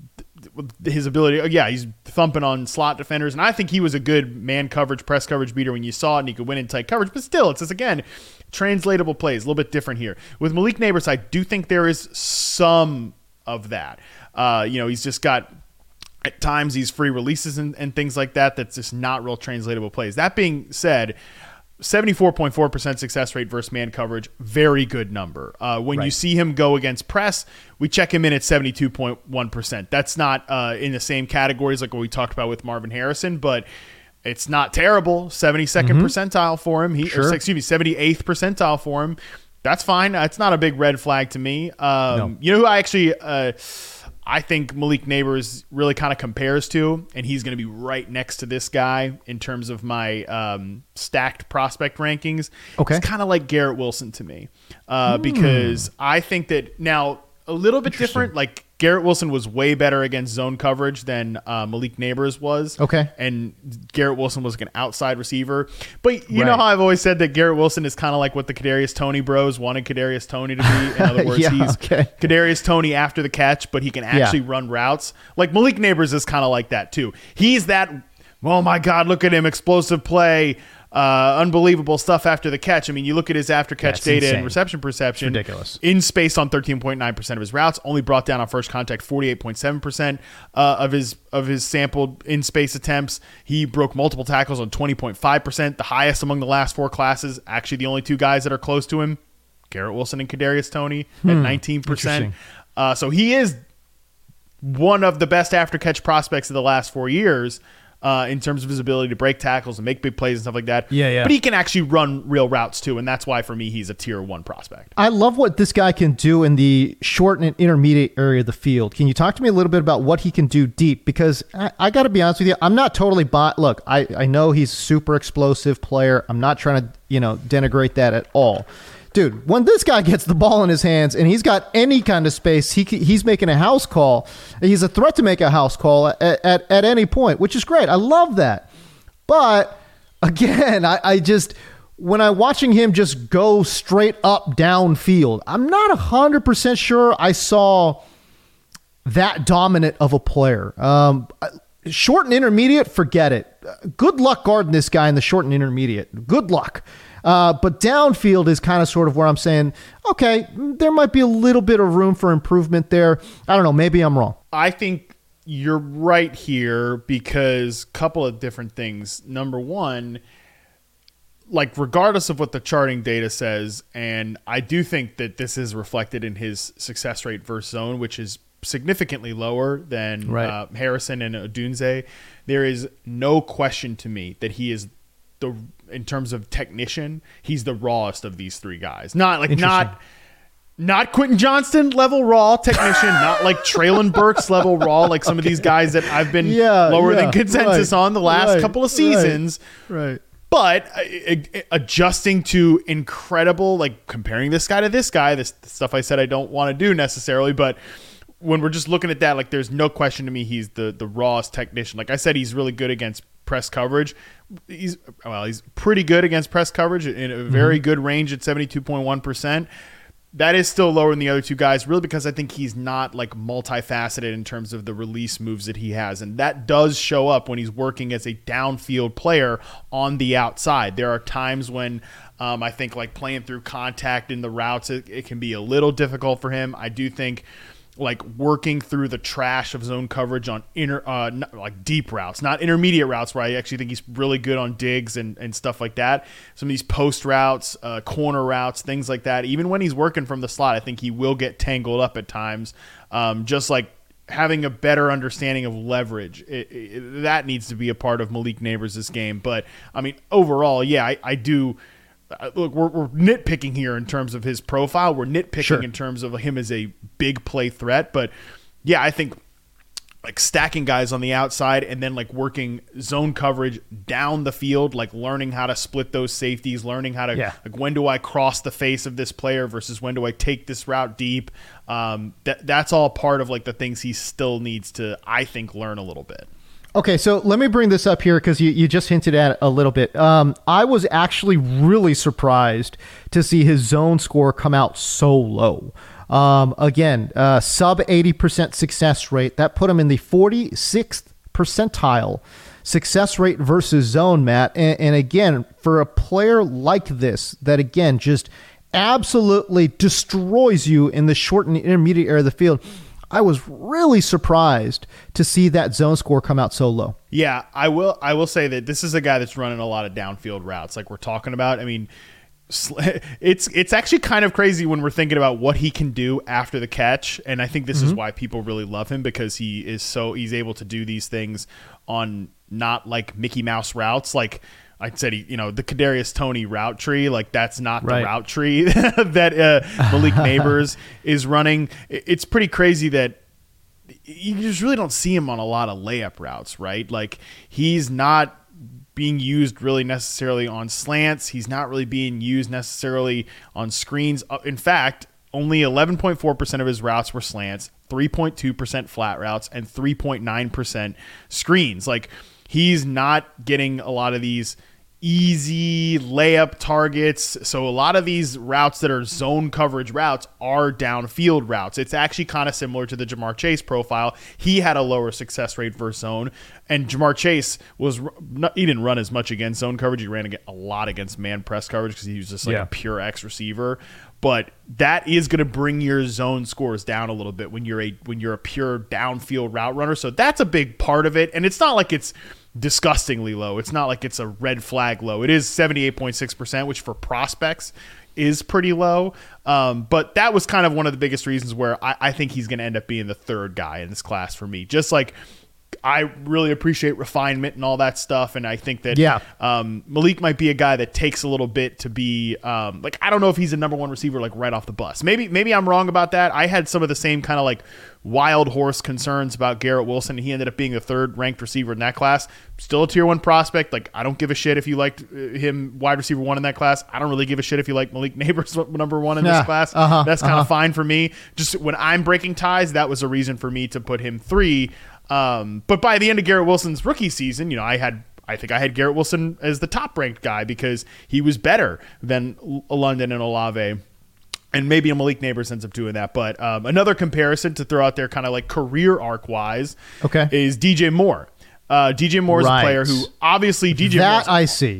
his ability, yeah, he's thumping on slot defenders, and I think he was a good man coverage, press coverage beater when you saw it, and he could win in tight coverage, but still, it's just, again, translatable plays, a little bit different here. With Malik Nabers, I do think there is some of that. Uh, you know, he's just got, at times, these free releases and, and things like that, that's just not real translatable plays. That being said, seventy-four point four percent success rate versus man coverage, very good number. Uh, when right. you see him go against press, we check him in at seventy-two point one percent. That's not uh, in the same categories like what we talked about with Marvin Harrison, but it's not terrible. seventy-second mm-hmm. percentile for him. He, sure. or, excuse me, seventy-eighth percentile for him. That's fine. It's not a big red flag to me. Um, no. You know who I actually... Uh, I think Malik Nabers really kind of compares to, and he's going to be right next to this guy in terms of my um, stacked prospect rankings. Okay. It's kind of like Garrett Wilson to me uh, mm. because I think that now a little bit different, like Garrett Wilson was way better against zone coverage than uh, Malik Nabers was. Okay. And Garrett Wilson was like an outside receiver. But you right. know how I've always said that Garrett Wilson is kind of like what the Kadarius Toney bros wanted Kadarius Toney to be. In other words, yeah, he's okay. Kadarius Toney after the catch, but he can actually yeah. run routes. Like Malik Nabers is kind of like that too. He's that, oh my God, look at him, explosive play. Uh, unbelievable stuff after the catch. I mean, you look at his after catch yeah, data insane. and reception perception. It's ridiculous. In space on thirteen point nine percent of his routes, only brought down on first contact forty-eight point seven percent uh, of his of his sampled in space attempts. He broke multiple tackles on twenty point five percent, the highest among the last four classes. Actually, the only two guys that are close to him, Garrett Wilson and Kadarius Toney hmm. at nineteen percent. Uh, so he is one of the best after catch prospects of the last four years. Uh, in terms of his ability to break tackles and make big plays and stuff like that. Yeah, yeah. But he can actually run real routes too, and that's why for me he's a tier one prospect. I love what this guy can do in the short and intermediate area of the field. Can you talk to me a little bit about what he can do deep? Because I, I got to be honest with you, I'm not totally bought. Look, I, I know he's a super explosive player. I'm not trying to, you know, denigrate that at all. Dude, when this guy gets the ball in his hands and he's got any kind of space, he he's making a house call. He's a threat to make a house call at, at, at any point, which is great. I love that. But, again, I, I just, when I'm watching him just go straight up downfield, I'm not one hundred percent sure I saw that dominant of a player. Um, short and intermediate, forget it. Good luck guarding this guy in the short and intermediate. Good luck. Uh, but downfield is kind of sort of where I'm saying, okay, there might be a little bit of room for improvement there. I don't know. Maybe I'm wrong. I think you're right here because a couple of different things. Number one, like regardless of what the charting data says, and I do think that this is reflected in his success rate versus zone, which is significantly lower than right. uh, Harrison and Odunze. There is no question to me that he is the, in terms of technician, he's the rawest of these three guys. Not like not not Quentin Johnston level raw technician, not like Treylon Burks level raw, like some okay. of these guys that I've been yeah, lower yeah, than consensus right, on the last right, couple of seasons. Right. right. But uh, adjusting to incredible, like comparing this guy to this guy, this stuff I said I don't want to do necessarily, but when we're just looking at that, like there's no question to me he's the the rawest technician. Like I said, he's really good against press coverage. He's well, he's pretty good against press coverage in a very mm-hmm. good range at seventy-two point one percent. That is still lower than the other two guys, really because I think he's not like multifaceted in terms of the release moves that he has. And that does show up when he's working as a downfield player on the outside. There are times when um, I think like playing through contact in the routes, it, it can be a little difficult for him. I do think like working through the trash of zone coverage on inner, uh, not, like deep routes, not intermediate routes where I actually think he's really good on digs and, and stuff like that. Some of these post routes, uh, corner routes, things like that. Even when he's working from the slot, I think he will get tangled up at times. Um, just like having a better understanding of leverage, it, it, that needs to be a part of Malik Nabers' game. But I mean, overall, yeah, I, I do. Look, we're, we're nitpicking here in terms of his profile. We're nitpicking sure. in terms of him as a big play threat. But, yeah, I think like stacking guys on the outside and then like working zone coverage down the field, like learning how to split those safeties, learning how to yeah. like when do I cross the face of this player versus when do I take this route deep. Um, that that's all part of like the things he still needs to, I think, learn a little bit. Okay, so let me bring this up here because you, you just hinted at it a little bit. Um, I was actually really surprised to see his zone score come out so low. Um, again, uh, sub eighty percent success rate. That put him in the forty-sixth percentile success rate versus zone, Matt. And, and again, for a player like this, that again just absolutely destroys you in the short and intermediate area of the field, I was really surprised to see that zone score come out so low. Yeah, I will I will say that this is a guy that's running a lot of downfield routes like we're talking about. I mean, it's it's actually kind of crazy when we're thinking about what he can do after the catch, and I think this mm-hmm. is why people really love him, because he is so he's able to do these things on not like Mickey Mouse routes. Like I said, he, you know, the Kadarius Toney route tree, like that's not right. the route tree that uh, Malik Nabers is running. It's pretty crazy that you just really don't see him on a lot of layup routes, right? Like he's not being used really necessarily on slants. He's not really being used necessarily on screens. In fact, only eleven point four percent of his routes were slants, three point two percent flat routes, and three point nine percent screens. Like he's not getting a lot of these easy layup targets. So a lot of these routes that are zone coverage routes are downfield routes. It's actually kind of similar to the Ja'Marr Chase profile. He had a lower success rate versus zone, and Ja'Marr Chase was not, he didn't run as much against zone coverage. He ran a lot against man press coverage because he was just like yeah. a pure X receiver. But that is going to bring your zone scores down a little bit when you're a when you're a pure downfield route runner. So that's a big part of it. And it's not like it's disgustingly low. It's not like it's a red flag low. It is seventy-eight point six percent, which for prospects is pretty low. Um, but that was kind of one of the biggest reasons where I, I think he's going to end up being the third guy in this class for me. Just like I really appreciate refinement and all that stuff, and I think that yeah. um, Malik might be a guy that takes a little bit to be um, like, I don't know if he's a number one receiver like right off the bus. Maybe maybe I'm wrong about that. I had some of the same kind of like wild horse concerns about Garrett Wilson. He ended up being the third ranked receiver in that class. Still a tier one prospect. Like I don't give a shit if you liked him wide receiver one in that class. I don't really give a shit if you like Malik Nabers number one in yeah. this class. Uh-huh, That's kind of uh-huh. fine for me. Just when I'm breaking ties, that was a reason for me to put him three. Um, but by the end of Garrett Wilson's rookie season, you know, I had, I think I had Garrett Wilson as the top ranked guy because he was better than London and Olave. And maybe a Malik Nabers ends up doing that. But um, another comparison to throw out there kind of like career arc wise okay. is D J Moore. Uh, D J Moore is right. a player who obviously D J That Moore's, I see.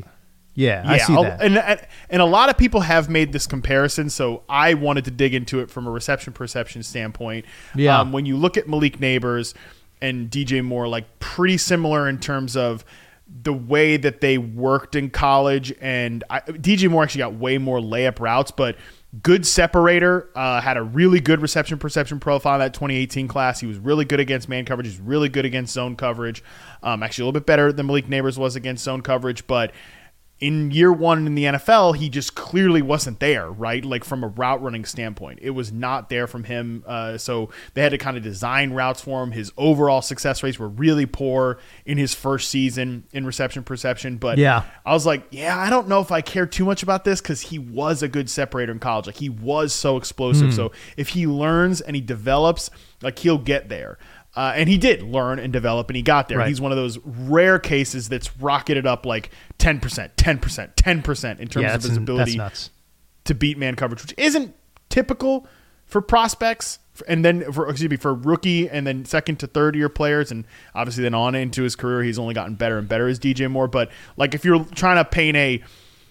Yeah, yeah I see I'll- that. And, and and a lot of people have made this comparison, so I wanted to dig into it from a reception perception standpoint. Yeah. Um, when you look at Malik Neighbors and D J Moore, like pretty similar in terms of the way that they worked in college. And I, D J Moore actually got way more layup routes, but good separator, uh, had a really good reception perception profile in that twenty eighteen class. He was really good against man coverage. He's really good against zone coverage. Um, actually, a little bit better than Malik Neighbors was against zone coverage, but in year one in the N F L, he just clearly wasn't there, right? Like from a route running standpoint, it was not there from him. Uh, so they had to kind of design routes for him. His overall success rates were really poor in his first season in reception perception. But Yeah. I was like, yeah, I don't know if I care too much about this because he was a good separator in college. Like he was so explosive. So if he learns and he develops, like he'll get there. Uh, and he did learn and develop, and he got there. Right. He's one of those rare cases that's rocketed up like ten percent, ten percent, ten percent in terms Yeah, of his that's- ability that's nuts. to beat man coverage, which isn't typical for prospects. And then, for, excuse me, for rookie and then second to third year players. And obviously then on into his career, he's only gotten better and better as D J Moore. But like if you're trying to paint a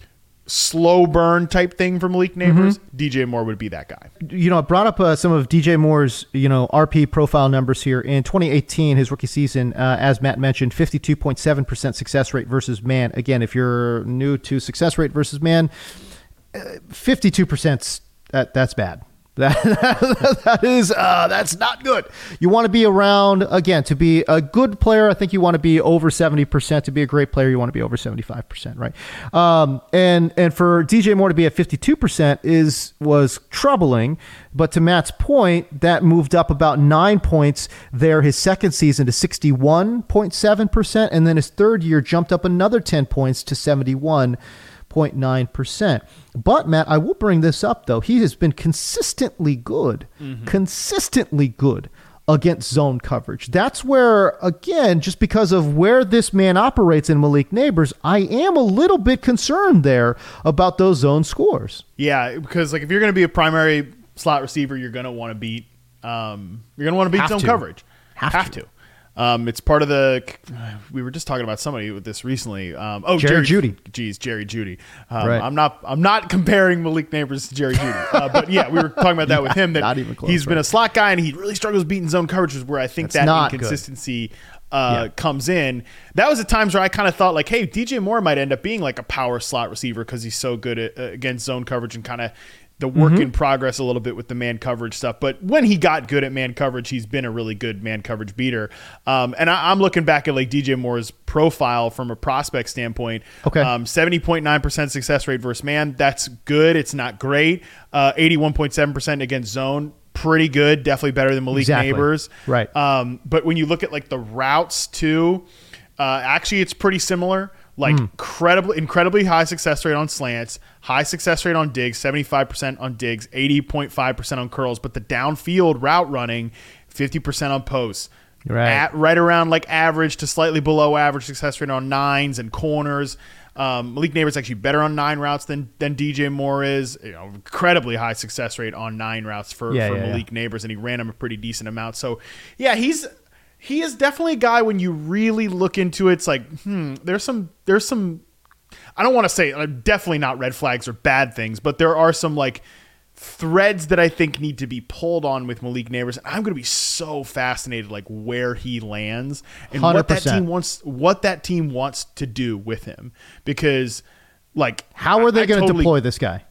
slow burn type thing for Malik Neighbors, Mm-hmm. D J Moore would be that guy. You know, I brought up uh, some of D J Moore's, you know, R P profile numbers here. In twenty eighteen, his rookie season, uh, as Matt mentioned, fifty-two point seven percent success rate versus man. Again, if you're new to success rate versus man, uh, fifty-two percent, that, that's bad. That, that is, uh, that's not good. You want to be around, again, to be a good player, I think you want to be over seventy percent. To be a great player, you want to be over seventy-five percent, right? Um, and and for D J Moore to be at fifty-two percent is was troubling. But to Matt's point, that moved up about nine points there his second season to sixty-one point seven percent. And then his third year jumped up another ten points to seventy-one point nine percent. But Matt, I will bring this up though. He has been consistently good, mm-hmm. consistently good against zone coverage. That's where, again, just because of where this man operates in Malik Neighbors, I am a little bit concerned there about those zone scores. Yeah, because like if you're going to be a primary slot receiver, you're going to want to beat um, you're going to want to beat Have zone to. coverage. Have Have to. to. Um, it's part of the. We were just talking about somebody with this recently. Um, oh, Jerry Jeudy. Geez, Jerry Jeudy. Um, Right. I'm not. I'm not comparing Malik Neighbors to Jerry Jeudy. Uh, but yeah, we were talking about that with him. That Not even close, he's been right. a slot guy and he really struggles beating zone coverage. Is where I think That's that not good. inconsistency uh, Yeah. comes in. That was at times where I kind of thought like, hey, D J Moore might end up being like a power slot receiver because he's so good at, uh, against zone coverage and kind of the work Mm-hmm. in progress a little bit with the man coverage stuff. But when he got good at man coverage, he's been a really good man coverage beater. Um, and I, I'm looking back at like D J Moore's profile from a prospect standpoint. Okay. Um, seventy point nine percent success rate versus man. That's good. It's not great. Uh, eighty-one point seven percent against zone. Pretty good. Definitely better than Malik Exactly. Neighbors. Right. Um, but when you look at like the routes too, uh, actually it's pretty similar. Like Hmm. incredibly, incredibly high success rate on slants, high success rate on digs, seventy-five percent on digs, eighty point five percent on curls. But the downfield route running, fifty percent on posts. Right. At, right around like average to slightly below average success rate on nines and corners. Um, Malik Neighbors actually better on nine routes than than D J Moore is. You know, incredibly high success rate on nine routes for, Yeah, for yeah, Malik Neighbors, and he ran them a pretty decent amount. So, yeah, he's he is definitely a guy when you really look into it. It's like, hmm, there's some there's some. I don't want to say uh, definitely not red flags or bad things, but there are some like threads that I think need to be pulled on with Malik Neighbors. And I'm going to be so fascinated like where he lands and one hundred what that percent. team wants what that team wants to do with him. Because like How are they I going to totally- deploy this guy?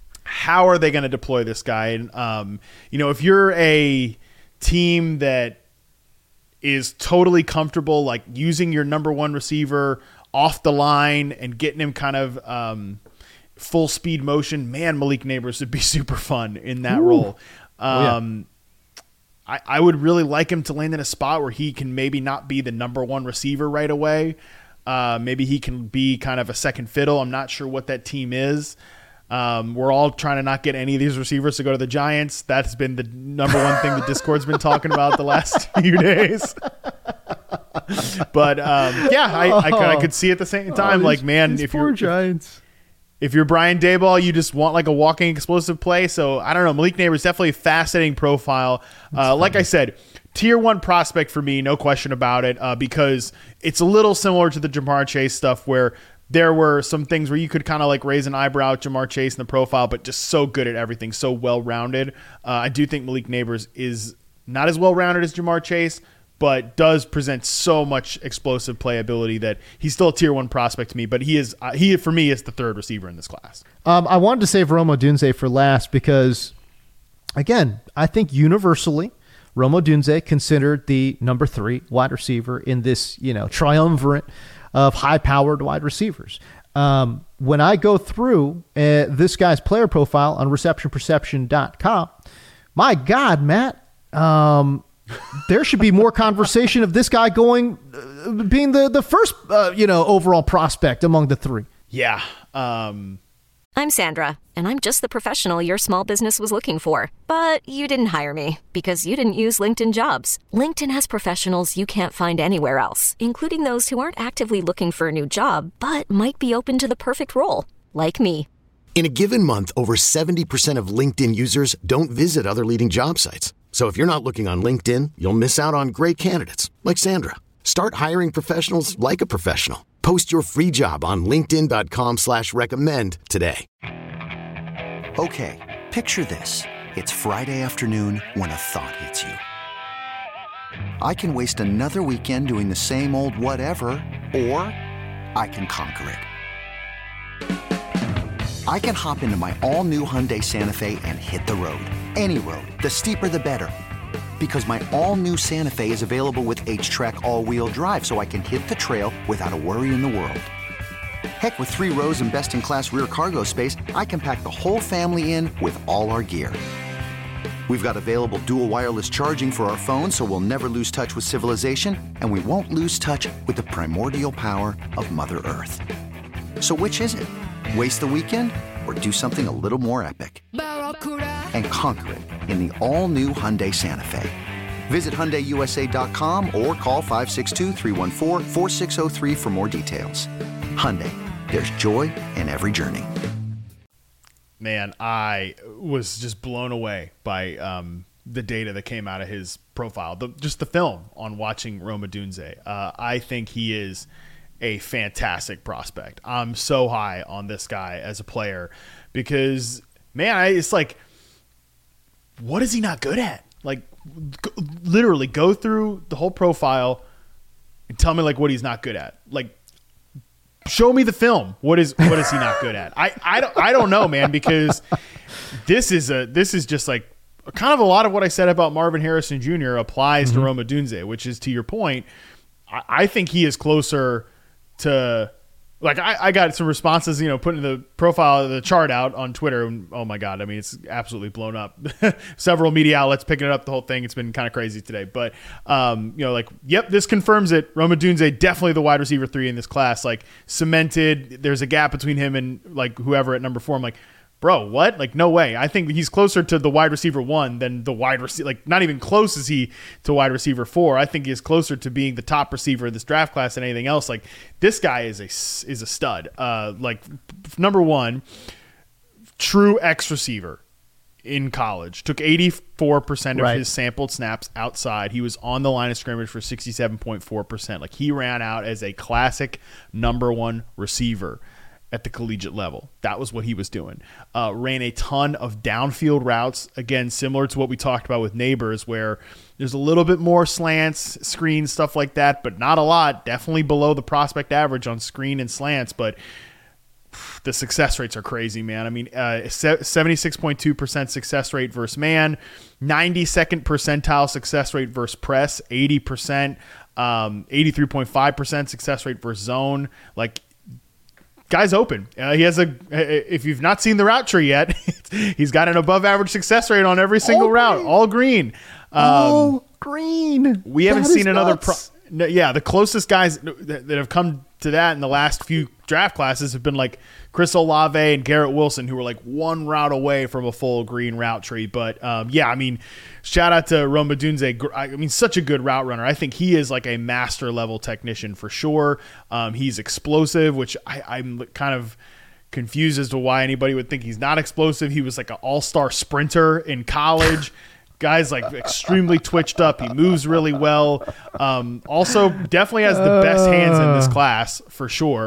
how are they going to deploy this guy? And, um, you know, if you're a team that is totally comfortable, like using your number one receiver off the line and getting him kind of um, full speed motion, man, Malik Neighbors would be super fun in that Ooh. role. Oh, yeah. Um, I, I would really like him to land in a spot where he can maybe not be the number one receiver right away. Uh, maybe he can be kind of a second fiddle. I'm not sure what that team is. Um, we're all trying to not get any of these receivers to go to the Giants. That's been the number one thing the Discord's been talking about the last few days. But um, yeah, I, I, could, I could see at the same time, Oh, like, these- man, these if poor you're Giants. if you're Brian Daboll, you just want like a walking explosive play. So I don't know. Malik Neighbors definitely a fascinating profile. Uh, like I said, tier one prospect for me, no question about it, uh, because it's a little similar to the Jamar Chase stuff where there were some things where you could kind of like raise an eyebrow at Ja'Marr Chase in the profile, but just so good at everything, so well-rounded. Uh, I do think Malik Nabers is not as well-rounded as Ja'Marr Chase, but does present so much explosive playability that he's still a tier one prospect to me. But he is, uh, he for me, is the third receiver in this class. Um, I wanted to save Rome Odunze for last because, again, I think universally, Rome Odunze considered the number three wide receiver in this, you know, triumvirate of high-powered wide receivers. Um, when I go through uh, this guy's player profile on reception perception dot com, my God, Matt, um, there should be more conversation of this guy going, uh, being the the first, uh, you know, overall prospect among the three. Yeah. Um... I'm Sandra, and I'm just the professional your small business was looking for. But you didn't hire me because you didn't use LinkedIn Jobs. LinkedIn has professionals you can't find anywhere else, including those who aren't actively looking for a new job, but might be open to the perfect role, like me. In a given month, over seventy percent of LinkedIn users don't visit other leading job sites. So if you're not looking on LinkedIn, you'll miss out on great candidates, like Sandra. Start hiring professionals like a professional. Post your free job on linkedin.com slash recommend today. Okay, picture this. It's Friday afternoon when a thought hits you. I can waste another weekend doing the same old whatever, or I can conquer it. I can hop into my all-new Hyundai Santa Fe and hit the road. Any road. The steeper, the better. Because my all-new Santa Fe is available with H-Track all-wheel drive, so I can hit the trail without a worry in the world. Heck, with three rows and best-in-class rear cargo space, I can pack the whole family in with all our gear. We've got available dual wireless charging for our phones, so we'll never lose touch with civilization, and we won't lose touch with the primordial power of Mother Earth. So which is it? Waste the weekend or do something a little more epic? And conquer it in the all-new Hyundai Santa Fe. Visit Hyundai U S A dot com or call five six two, three one four, four six zero three for more details. Hyundai, there's joy in every journey. Man, I was just blown away by um, the data that came out of his profile, the, just the film on watching Rome Odunze. Uh, I think he is a fantastic prospect. I'm so high on this guy as a player because, man, I, it's like, what is he not good at? Like, g- literally go through the whole profile and tell me like what he's not good at. Like, show me the film. What is what is he not good at? I, I don't I don't know, man, because this is a this is just like kind of a lot of what I said about Marvin Harrison Junior applies mm-hmm. to Rome Odunze, which is to your point. I, I think he is closer to. Like, I, I got some responses, you know, putting the profile of the chart out on Twitter. And, oh, my God. I mean, it's absolutely blown up. Several media outlets picking it up, the whole thing. It's been kind of crazy today. But, um, you know, like, yep, this confirms it. Rome Odunze, definitely the wide receiver three in this class. Like, cemented. There's a gap between him and, like, whoever at number four. I'm like, bro, what? Like, no way. I think he's closer to the wide receiver one than the wide receiver. Like, not even close is he to wide receiver four. I think he is closer to being the top receiver in this draft class than anything else. Like, this guy is a is a stud. Uh, like, number one, true X receiver in college. Took eighty-four percent of right. his sampled snaps outside. He was on the line of scrimmage for sixty-seven point four percent. Like, he ran out as a classic number one receiver at the collegiate level. That was what he was doing. Uh, ran a ton of downfield routes, again, similar to what we talked about with Nabers, where there's a little bit more slants, screens, stuff like that, but not a lot. Definitely below the prospect average on screen and slants, but the success rates are crazy, man. I mean, uh, seventy-six point two percent success rate versus man, ninety-second percentile success rate versus press, eighty percent, um, eighty-three point five percent success rate versus zone. Like, guy's open. Uh, he has a. If you've not seen the route tree yet, he's got an above average success rate on every single all route, green. all green. Um, all green. We haven't that seen another. Pro- nuts. no, yeah, the closest guys that, that have come to that in the last few draft classes have been like Chris Olave and Garrett Wilson, who were like one route away from a full green route tree. But um, yeah, I mean, shout out to Rome Odunze. I mean, such a good route runner. I think he is like a master level technician for sure. Um, he's explosive, which I, I'm kind of confused as to why anybody would think he's not explosive. He was like an all-star sprinter in college. Guy's like extremely twitched up. He moves really well. Um, also, definitely has the best hands in this class for sure.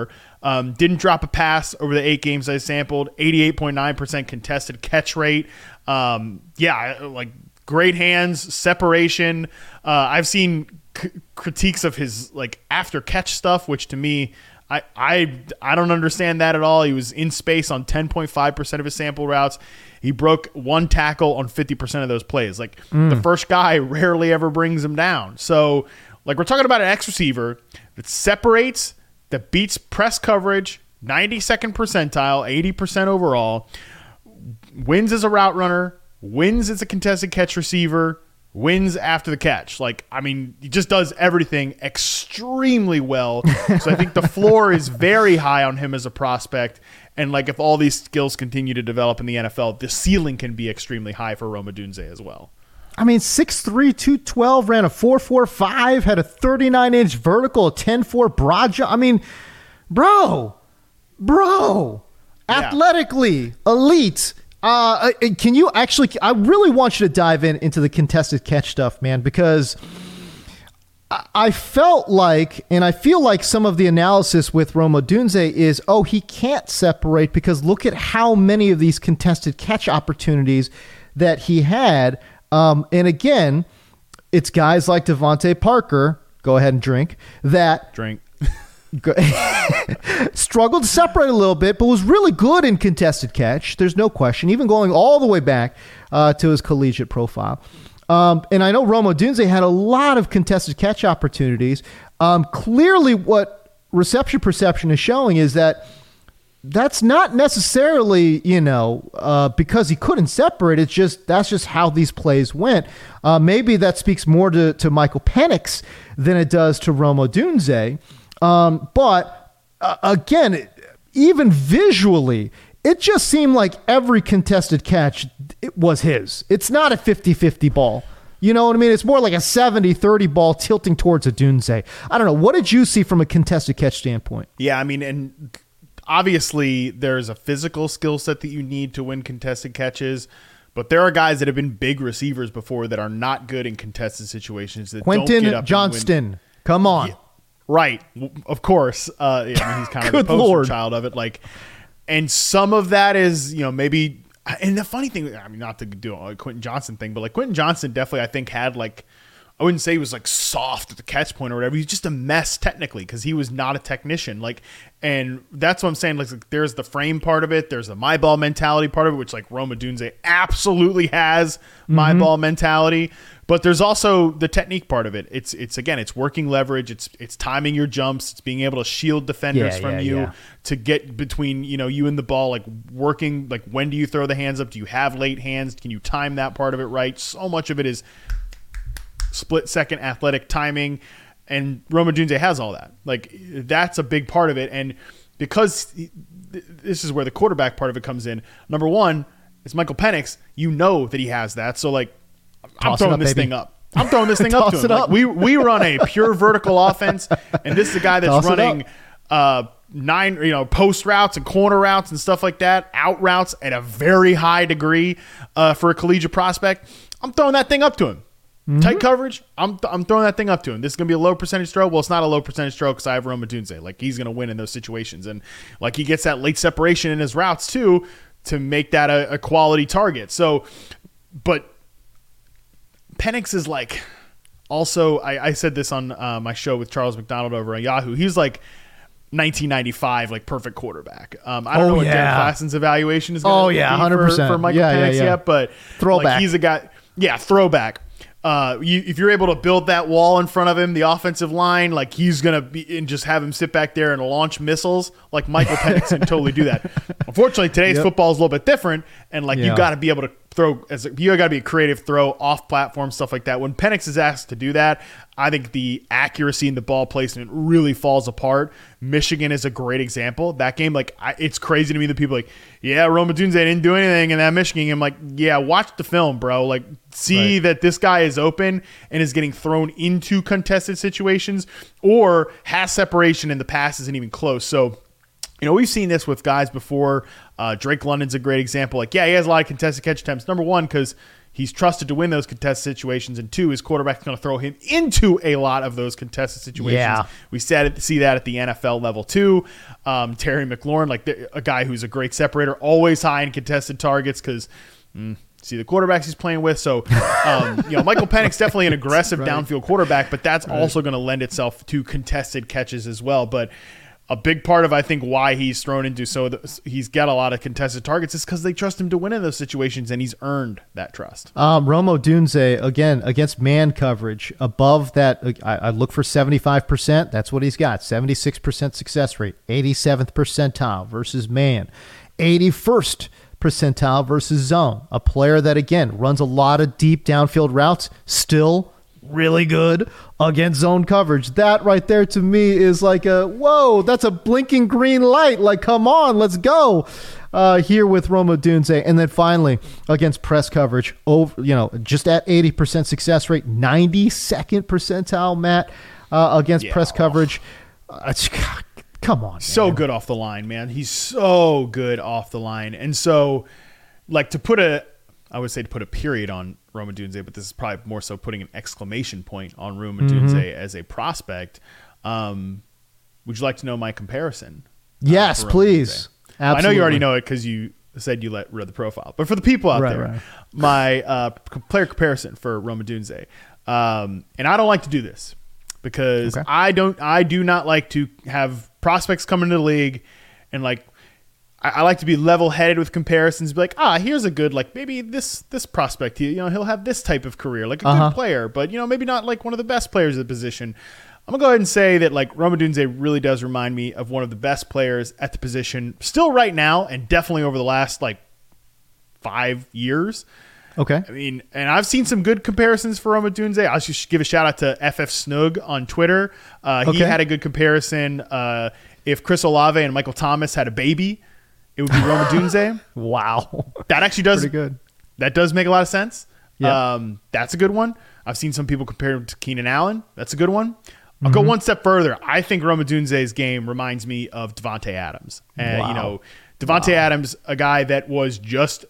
Um, didn't drop a pass over the eight games I sampled. eighty-eight point nine percent contested catch rate. Um, yeah, like great hands, separation. Uh, I've seen c- critiques of his like after catch stuff, which to me, I, I I don't understand that at all. He was in space on ten point five percent of his sample routes. He broke one tackle on fifty percent of those plays. Like mm. the first guy rarely ever brings him down. So like we're talking about an X receiver that separates, that beats press coverage, ninety-second percentile, eighty percent overall, wins as a route runner, wins as a contested catch receiver, wins after the catch. Like, I mean, he just does everything extremely well. So I think the floor is very high on him as a prospect. And like if all these skills continue to develop in the N F L, the ceiling can be extremely high for Rome Odunze as well. I mean, six three, two twelve, ran a four four five, had a thirty-nine inch vertical, a ten four broad jump. I mean, bro, bro, yeah. Athletically elite. Uh, can you actually, I really want you to dive in into the contested catch stuff, man, because I felt like, and I feel like some of the analysis with Rome Odunze is, oh, he can't separate because look at how many of these contested catch opportunities that he had. Um, and again, it's guys like Devontae Parker, go ahead and drink, that drink. struggled to separate a little bit, but was really good in contested catch. There's no question, even going all the way back uh, to his collegiate profile. Um, and I know Rome Odunze had a lot of contested catch opportunities. Um, clearly, what reception perception is showing is that that's not necessarily, you know, uh, because he couldn't separate. It's just that's just how these plays went. Uh, maybe that speaks more to, to Michael Penix than it does to Rome Odunze. Um, but uh, again, even visually, it just seemed like every contested catch it was his. It's not a fifty-fifty ball. You know what I mean? It's more like a seventy thirty ball tilting towards Odunze. I don't know. What did you see from a contested catch standpoint? Yeah, I mean, and obviously there's a physical skill set that you need to win contested catches, but there are guys that have been big receivers before that are not good in contested situations. That Quentin don't get up Johnston, come on. Yeah, right. Of course. Uh, yeah, I mean, he's kind of the poster Lord. child of it. Like, and some of that is, you know, maybe, and the funny thing, I mean, not to do a Quentin Johnston thing, but like Quentin Johnston definitely, I think, had like, I wouldn't say he was like soft at the catch point or whatever. He's just a mess technically because he was not a technician. Like, and that's what I'm saying. Like, like there's the frame part of it. There's the my ball mentality part of it, which like Rome Odunze absolutely has my mm-hmm. ball mentality. But there's also the technique part of it. It's it's again, it's working leverage. It's it's timing your jumps. It's being able to shield defenders yeah, from yeah, you yeah. to get between you know you and the ball. Like working, like when do you throw the hands up? Do you have late hands? Can you time that part of it right? So much of it is split second athletic timing, and Rome Odunze has all that. Like that's a big part of it, and because he, this is where the quarterback part of it comes in. Number one, it's Michael Penix. You know that he has that, so like I'm Toss throwing up, this baby. thing up. I'm throwing this thing up to Toss him. it Like, up. we we run a pure vertical offense, and this is a guy that's Toss it running uh, nine, you know, post routes and corner routes and stuff like that, out routes at a very high degree uh, for a collegiate prospect. I'm throwing that thing up to him. Mm-hmm. Tight coverage, I'm I'm throwing that thing up to him. This is going to be a low percentage throw. Well, it's not a low percentage throw because I have Rome Odunze. Like, he's going to win in those situations. And, like, he gets that late separation in his routes, too, to make that a, a quality target. So, but Penix is, like, also, I, I said this on uh, my show with Charles McDonald over on Yahoo. He's, like, nineteen ninety-five, like, perfect quarterback. Um, I don't oh, know what yeah. Derek Klassen's evaluation is going to oh, yeah, be one hundred percent. for, for Michael yeah, Penix yeah, yeah. yet, but throwback. Like, he's a guy, yeah, throwback. Uh, you, if you're able to build that wall in front of him, the offensive line, like he's gonna be and just have him sit back there and launch missiles. Like Michael Penix can totally do that. Unfortunately, today's Yep. football is a little bit different, and like Yeah. you got to be able to throw as a, you got to be a creative throw off platform stuff like that. When Penix is asked to do that, I think the accuracy in the ball placement really falls apart. Michigan is a great example. That game, like I, it's crazy to me that people are like, yeah, Rome Odunze didn't do anything in that Michigan game. I'm like, yeah, watch the film, bro. Like, see Right. that this guy is open and is getting thrown into contested situations or has separation and the pass isn't even close. So, you know, we've seen this with guys before. Uh, Drake London's a great example. Like, yeah, he has a lot of contested catch attempts. Number one, because he's trusted to win those contested situations, and two, his quarterback's going to throw him into a lot of those contested situations. Yeah. We said see that at the N F L level too. Um, Terry McLaurin, like the, a guy who's a great separator, always high in contested targets because mm, see the quarterbacks he's playing with. So, um, you know, Michael Penix's definitely an aggressive right. downfield quarterback, but that's right. also going to lend itself to contested catches as well. But a big part of, I think, why he's thrown into so the, he's got a lot of contested targets is because they trust him to win in those situations, and he's earned that trust. Um, Rome Odunze, again, against man coverage, above that, I, I look for seventy-five percent. That's what he's got, seventy-six percent success rate, eighty-seventh percentile versus man, eighty-first percentile versus zone. A player that, again, runs a lot of deep downfield routes, still really good against zone coverage. That right there to me is like a, whoa, that's a blinking green light. Like, come on, let's go uh, here with Rome Odunze. And then finally, against press coverage, over, you know, just at eighty percent success rate, ninety-second percentile, Matt, uh, against yeah. press coverage. Uh, come on, man. So good off the line, man. He's so good off the line. And so, like, to put a, I would say to put a period on Rome Odunze, but this is probably more so putting an exclamation point on Rome Odunze mm-hmm. as a prospect. Um, would you like to know my comparison? Yes, uh, please. I know you already know it because you said you let read the profile. But for the people out right, there, right. my uh, player comparison for Rome Odunze, um, and I don't like to do this because okay. I don't. I do not like to have prospects come into the league and like. I like to be level-headed with comparisons. Be like, ah, here's a good, like maybe this this prospect, you know, he'll have this type of career, like a uh-huh. good player, but you know, maybe not like one of the best players of the position. I'm gonna go ahead and say that like Rome Odunze really does remind me of one of the best players at the position, still right now, and definitely over the last like five years. Okay. I mean, and I've seen some good comparisons for Rome Odunze. I'll just give a shout out to F F Snug on Twitter. Uh, he okay. had a good comparison. Uh, if Chris Olave and Michael Thomas had a baby, it would be Rome Odunze. Wow. That actually does. Pretty good. That does make a lot of sense. Yep. Um, that's a good one. I've seen some people compare him to Keenan Allen. That's a good one. I'll mm-hmm. go one step further. I think Rome Odunze's game reminds me of Devontae Adams. And, wow. you know, Devontae wow. Adams, a guy that was just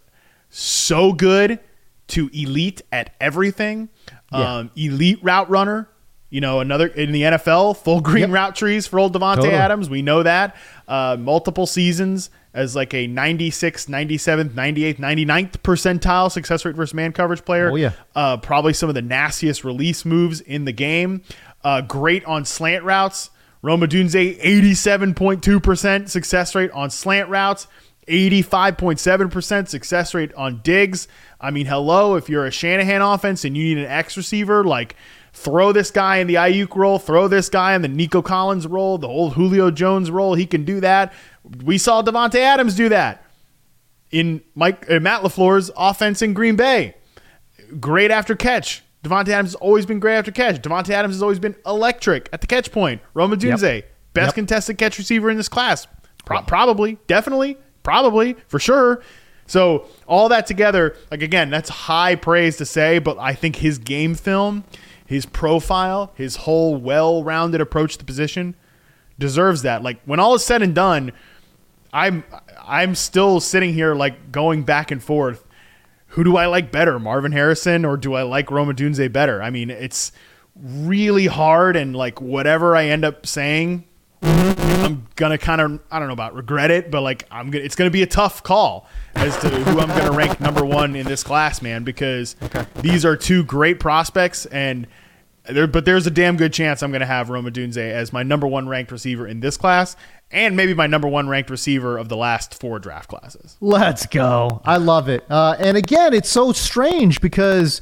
so good to elite at everything. Yeah. Um, elite route runner. You know, another in the N F L, full green yep. route trees for old Devontae totally. Adams. We know that. Uh, multiple seasons as like a ninety-sixth, ninety-seventh, ninety-eighth, ninety-ninth percentile success rate versus man coverage player. Oh, yeah. Uh, probably some of the nastiest release moves in the game. Uh, great on slant routes. Rome Odunze, eighty-seven point two percent success rate on slant routes. eighty-five point seven percent success rate on digs. I mean, hello, if you're a Shanahan offense and you need an X receiver, like throw this guy in the Ayuk role, throw this guy in the Nico Collins role, the old Julio Jones role. He can do that. We saw Devontae Adams do that in Mike uh, Matt LaFleur's offense in Green Bay. Great after catch. Devontae Adams has always been great after catch. Devontae Adams has always been electric at the catch point. Rome Odunze, yep. best yep. contested catch receiver in this class. Pro- wow. Probably, definitely, probably, for sure. So all that together, like again, that's high praise to say, but I think his game film, his profile, his whole well-rounded approach to the position deserves that. Like when all is said and done, I'm I'm still sitting here like going back and forth. Who do I like better, Marvin Harrison, or do I like Rome Odunze better? I mean, it's really hard, and like whatever I end up saying, I'm gonna kind of I don't know about regret it, but like I'm gonna it's gonna be a tough call as to who I'm gonna rank number one in this class, man, because okay. these are two great prospects, and there but there's a damn good chance I'm gonna have Rome Odunze as my number one ranked receiver in this class, and maybe my number one ranked receiver of the last four draft classes. Let's go. I love it. Uh, and again, it's so strange because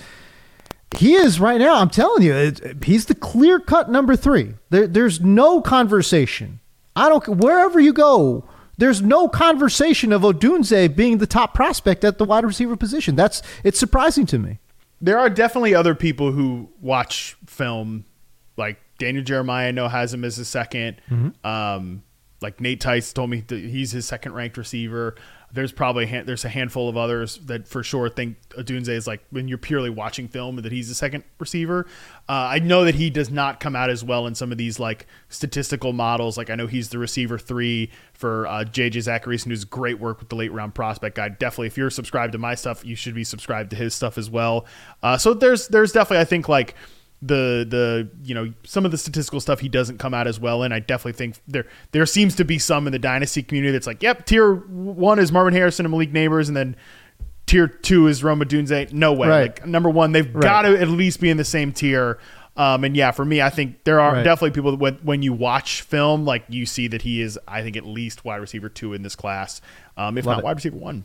he is right now, I'm telling you, it, he's the clear-cut number three. There, there's no conversation. I don't wherever you go, there's no conversation of Odunze being the top prospect at the wide receiver position. That's it's surprising to me. There are definitely other people who watch film, like Daniel Jeremiah, I know has him as his second. Mm-hmm. Um, like Nate Tice told me that he's his second ranked receiver. There's probably a hand, there's a handful of others that for sure think Odunze is like, when you're purely watching film, that he's the second receiver. Uh, I know that he does not come out as well in some of these like statistical models. Like I know he's the receiver three for uh, J J Zachariason, who's great work with the late round prospect guide. Definitely, if you're subscribed to my stuff, you should be subscribed to his stuff as well. Uh, so there's there's definitely, I think, like the the you know some of the statistical stuff he doesn't come out as well in. I definitely think there there seems to be some in the dynasty community that's like, yep, tier one is Marvin Harrison and Malik Neighbors, and then tier two is Rome Odunze. No way. Right. Like number one, they've Right. got to at least be in the same tier. Um, and yeah, for me, I think there are Right. definitely people that when, when you watch film, like you see that he is, I think, at least wide receiver two in this class, um, if Love not it. wide receiver one.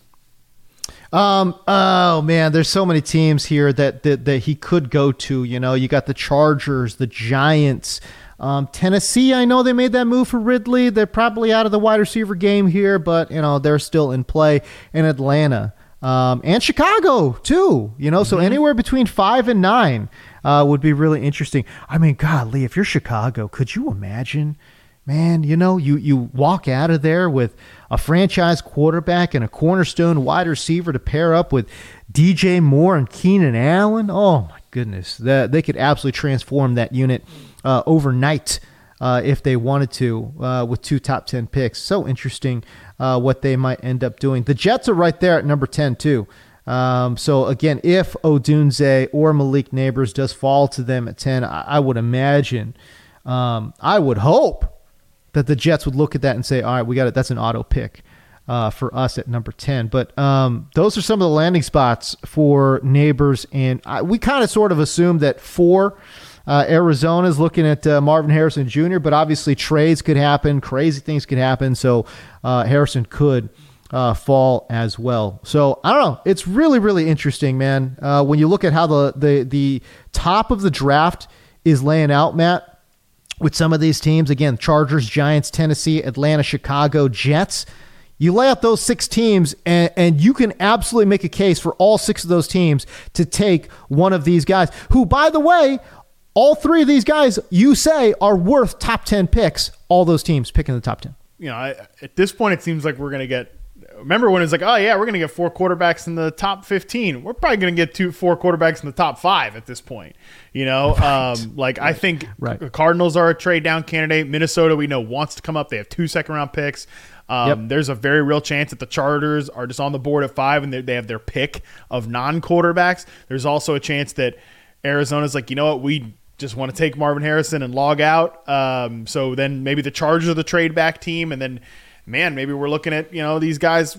Um. Oh man, there's so many teams here that, that that he could go to. You know, you got the Chargers, the Giants, um, Tennessee. I know they made that move for Ridley. They're probably out of the wide receiver game here, but you know they're still in play. And Atlanta, um, and Chicago too. You know, so anywhere between five and nine uh, would be really interesting. I mean, golly, if you're Chicago, could you imagine? Man, you know, you, you walk out of there with a franchise quarterback and a cornerstone wide receiver to pair up with D J Moore and Keenan Allen. Oh, my goodness. That, they could absolutely transform that unit uh, overnight uh, if they wanted to uh, with two top ten picks. So interesting uh, what they might end up doing. The Jets are right there at number ten, too. Um, so, again, if Odunze or Malik Neighbors does fall to them at ten, I, I would imagine, um, I would hope, that the Jets would look at that and say, all right, we got it. That's an auto pick uh, for us at number ten. But um, those are some of the landing spots for Neighbors. And I, we kind of sort of assumed that four, uh, Arizona's looking at uh, Marvin Harrison Junior, but obviously trades could happen. Crazy things could happen. So uh, Harrison could uh, fall as well. So I don't know. It's really, really interesting, man. Uh, when you look at how the, the, the top of the draft is laying out, Matt, with some of these teams, again, Chargers, Giants, Tennessee, Atlanta, Chicago, Jets, you lay out those six teams and, and you can absolutely make a case for all six of those teams to take one of these guys who, by the way, all three of these guys you say are worth top ten picks, all those teams picking the top ten. You know, I, at this point, it seems like we're going to get, remember when it's like, oh yeah, we're going to get four quarterbacks in the top fifteen. We're probably going to get two, four quarterbacks in the top five at this point. You know, right. um, like right. I think right. the Cardinals are a trade down candidate. Minnesota, we know, wants to come up. They have two second round picks. Um, yep. There's a very real chance that the Chargers are just on the board at five and they have their pick of non quarterbacks. There's also a chance that Arizona's like, you know what, we just want to take Marvin Harrison and log out. Um, so then maybe the Chargers are the trade back team, and then, man, maybe we're looking at, you know, these guys.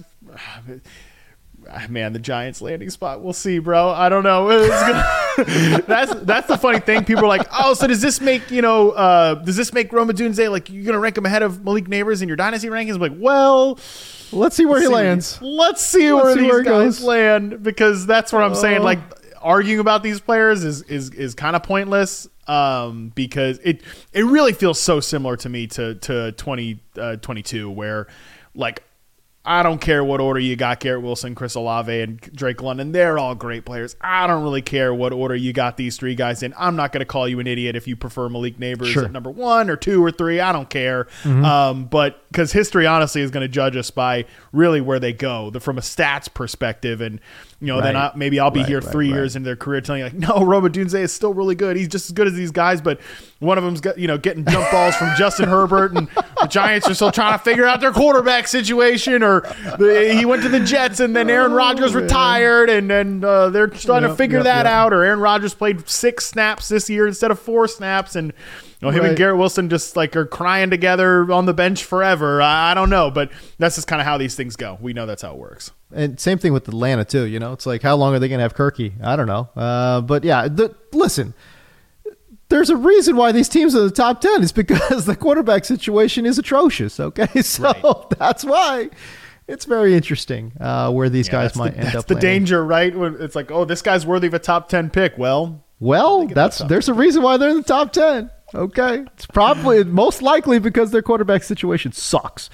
Man, the Giants landing spot. We'll see, bro. I don't know. It's gonna, that's that's the funny thing. People are like, oh, so does this make, you know, uh, does this make Rome Odunze, like, you're going to rank him ahead of Malik Neighbors in your dynasty rankings? I'm like, well, let's see where let's he see, lands. Let's see let's where see these where guys goes. land, because that's what I'm uh, saying. Like, arguing about these players is is is kind of pointless. Um, because it it really feels so similar to me to to twenty twenty-two, where, like, I don't care what order you got Garrett Wilson, Chris Olave, and Drake London. They're all great players. I don't really care what order you got these three guys in. I'm not going to call you an idiot if you prefer Malik Neighbors sure. at number one or two or three. I don't care. Mm-hmm. Um, but because history, honestly, is going to judge us by really where they go, the, from a stats perspective. And, you know, right. then I, maybe I'll be right, here right, three right. years into their career telling you, like, no, Rome Odunze is still really good. He's just as good as these guys, but one of them's got, you know, getting jump balls from Justin Herbert, and the Giants are still trying to figure out their quarterback situation, or the, he went to the Jets and then Aaron Rodgers oh, retired, and then uh, they're trying yep, to figure yep, that yep. out, or Aaron Rodgers played six snaps this year instead of four snaps, and you know, him right. and Garrett Wilson just like are crying together on the bench forever. I, I don't know, but that's just kind of how these things go. We know that's how it works. And same thing with Atlanta too. You know, it's like, how long are they going to have Kirky? I don't know. Uh, but yeah, the, listen, there's a reason why these teams are the top ten. It's because the quarterback situation is atrocious. Okay, so right. that's why it's very interesting uh, where these yeah, guys might the, end that's up. That's the landing. danger, right? When it's like, oh, this guy's worthy of a top ten pick. Well, well, that's there's a reason why they're in the top ten. Okay, it's probably most likely because their quarterback situation sucks.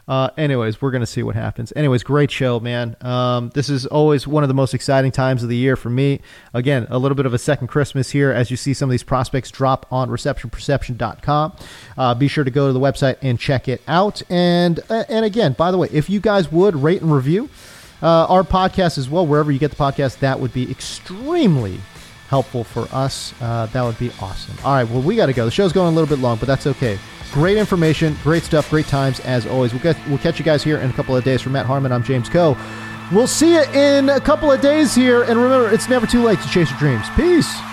Uh, anyways, we're going to see what happens. Anyways, great show, man. Um, this is always one of the most exciting times of the year for me. Again, a little bit of a second Christmas here as you see some of these prospects drop on reception perception dot com. Uh, be sure to go to the website and check it out. And, uh, and again, by the way, if you guys would rate and review uh, our podcast as well, wherever you get the podcast, that would be extremely helpful for us. Uh, that would be awesome. All right, well, we got to go. The show's going a little bit long, but that's okay. Great information, great stuff, great times as always. We'll get we'll catch you guys here in a couple of days. For Matt Harmon, I'm James Coe. We'll see you in a couple of days here. And remember, it's never too late to chase your dreams. Peace.